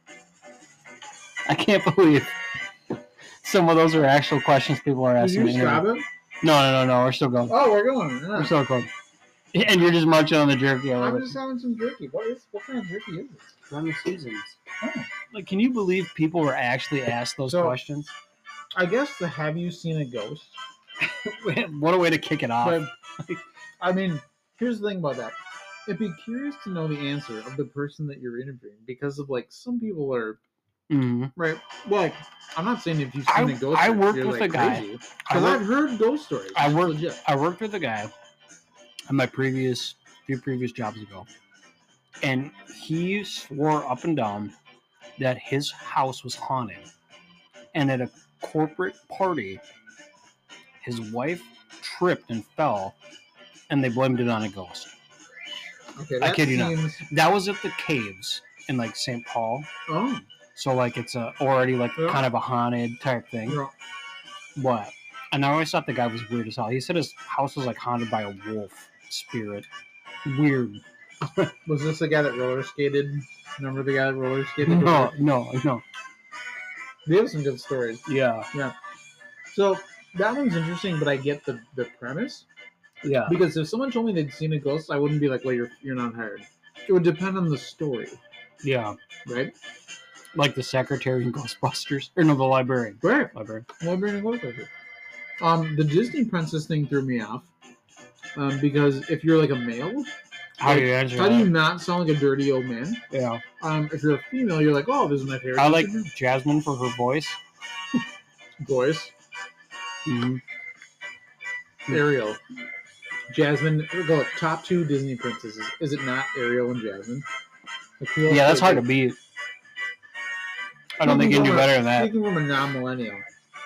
I can't believe some of those are actual questions people are
Did
asking
you
me.
stop it?
No, no, no, no. We're still going.
Oh, we're going. Yeah.
We're still going. And you're just marching on the jerky. I love
I'm
it.
just having some jerky. What is? What kind of jerky is this?
Run the seasons.
Oh.
Like, can you believe people were actually asked those
So-
questions?
I guess the "Have you seen a ghost?"
What a way to kick it off.
But, I mean, here's the thing about that. I'd be curious to know the answer of the person that you're interviewing because of like some people are
Mhm.
right. Like, I'm not saying if you've
I-
seen a ghost,
I
story,
worked
you're,
with
like,
a guy.
crazy.
I
Because
worked,
I've heard ghost stories.
I
It's
worked-
legit.
I worked with a guy on my previous few previous jobs ago, and he swore up and down that his house was haunted, and at a corporate party, his wife tripped and fell, and they blamed it on a ghost.
Okay,
I
that
kid you not.
seems...
That was at the caves in like Saint Paul.
Oh.
So like it's a already like
Yeah.
kind of a haunted type thing.
Yeah.
What? And I always thought the guy was weird as hell. He said his house was like haunted by a wolf spirit. Weird.
Was this the guy that roller skated? Remember the guy that roller skated?
No, no, no.
They have some good stories.
Yeah,
So that one's interesting, but I get the, the premise.
yeah,
Because if someone told me they'd seen a ghost, I wouldn't be like, well, you're, you're not hired. It would depend on the story,
yeah.
right?
Like the secretary in Ghostbusters, or no, the librarian.
Right.
Librarian.
Librarian and Ghostbusters. Um, the Disney princess thing threw me off. Um, because if you're like a male,
How do you answer
how
that?
do you not sound like a dirty old man?
Yeah,
Um, if you're a female, you're like, oh, this is my favorite
I like
Disney
Jasmine for her voice.
voice.
Mm-hmm.
Ariel. Jasmine, go top two Disney princesses. Is it not Ariel and Jasmine? Like, who else
Yeah, that's
is
hard
it?
to beat. I don't think you can do better than that.
Speaking from a non-millennial.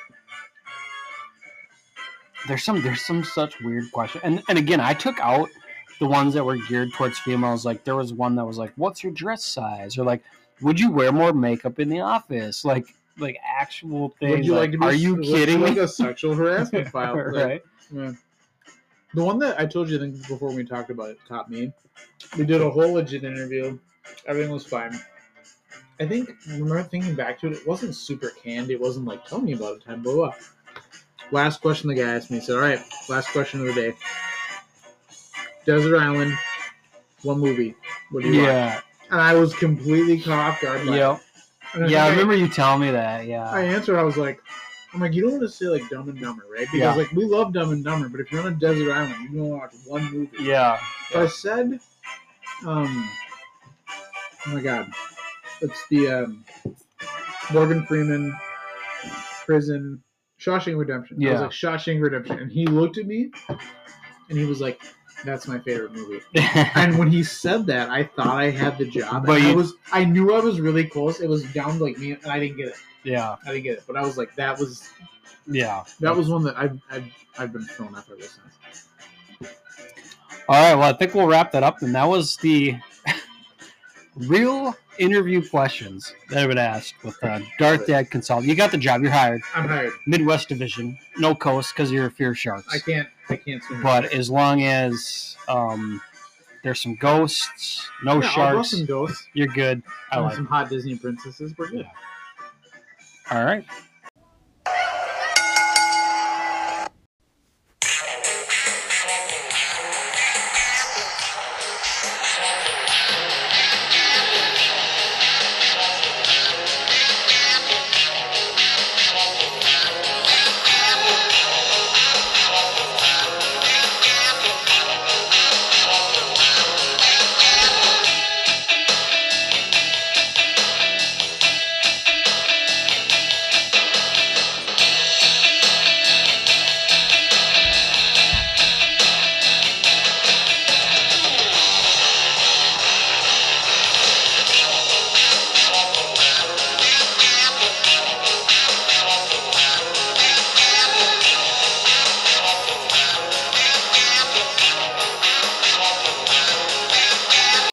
There's some there's some such weird question, and and again, I took out the ones that were geared towards females. Like there was one that was like, "What's your dress size?" or like, "Would you wear more makeup in the office?" Like like actual things.
Would you like, to be
Are you
would
kidding
like
me?
a sexual harassment file? Like,
Right.
yeah. The one that I told you I think before we talked about it caught me. We did a whole legit interview. Everything was fine. I think, remember thinking back to it, it wasn't super canned. It wasn't like, tell me about a time, blah, blah. Last question the guy asked me, he said, all right, last question of the day. Desert Island, one movie. What do you want?
Yeah.
And I was completely caught off guard. by it.
Yeah.
And
Yeah. I
think
remember you telling me that. Yeah.
I answered, I was like, I'm like, you don't want to say like Dumb and Dumber, right? Because
Yeah.
like we love Dumb and Dumber, but if you're on a desert island, you don't watch one movie.
Yeah.
So I said, um, oh my god, it's the um, Morgan Freeman prison Shawshank Redemption. I was
Yeah.
like Shawshank Redemption, and he looked at me, and he was like, "That's my favorite movie." And when he said that, I thought I had the job.
But
and I
you-
was, I knew I was really close. It was down to like me, and I didn't get it.
yeah.
I didn't get it. But I was like, that was
Yeah.
that was one that I've I've, I've been thrown off ever since.
All right. Well, I think we'll wrap that up. And that was the real interview questions that have been asked with uh, Darth Dad Consulting. You got the job. You're hired.
I'm hired.
Midwest Division. No coast because you're a Fear Sharks.
I can't I can't swim.
But as long as um, there's some ghosts, no
yeah, I'll draw
sharks,
some ghosts.
you're good. I
and
like it.
some hot Disney princesses. We're good.
All right.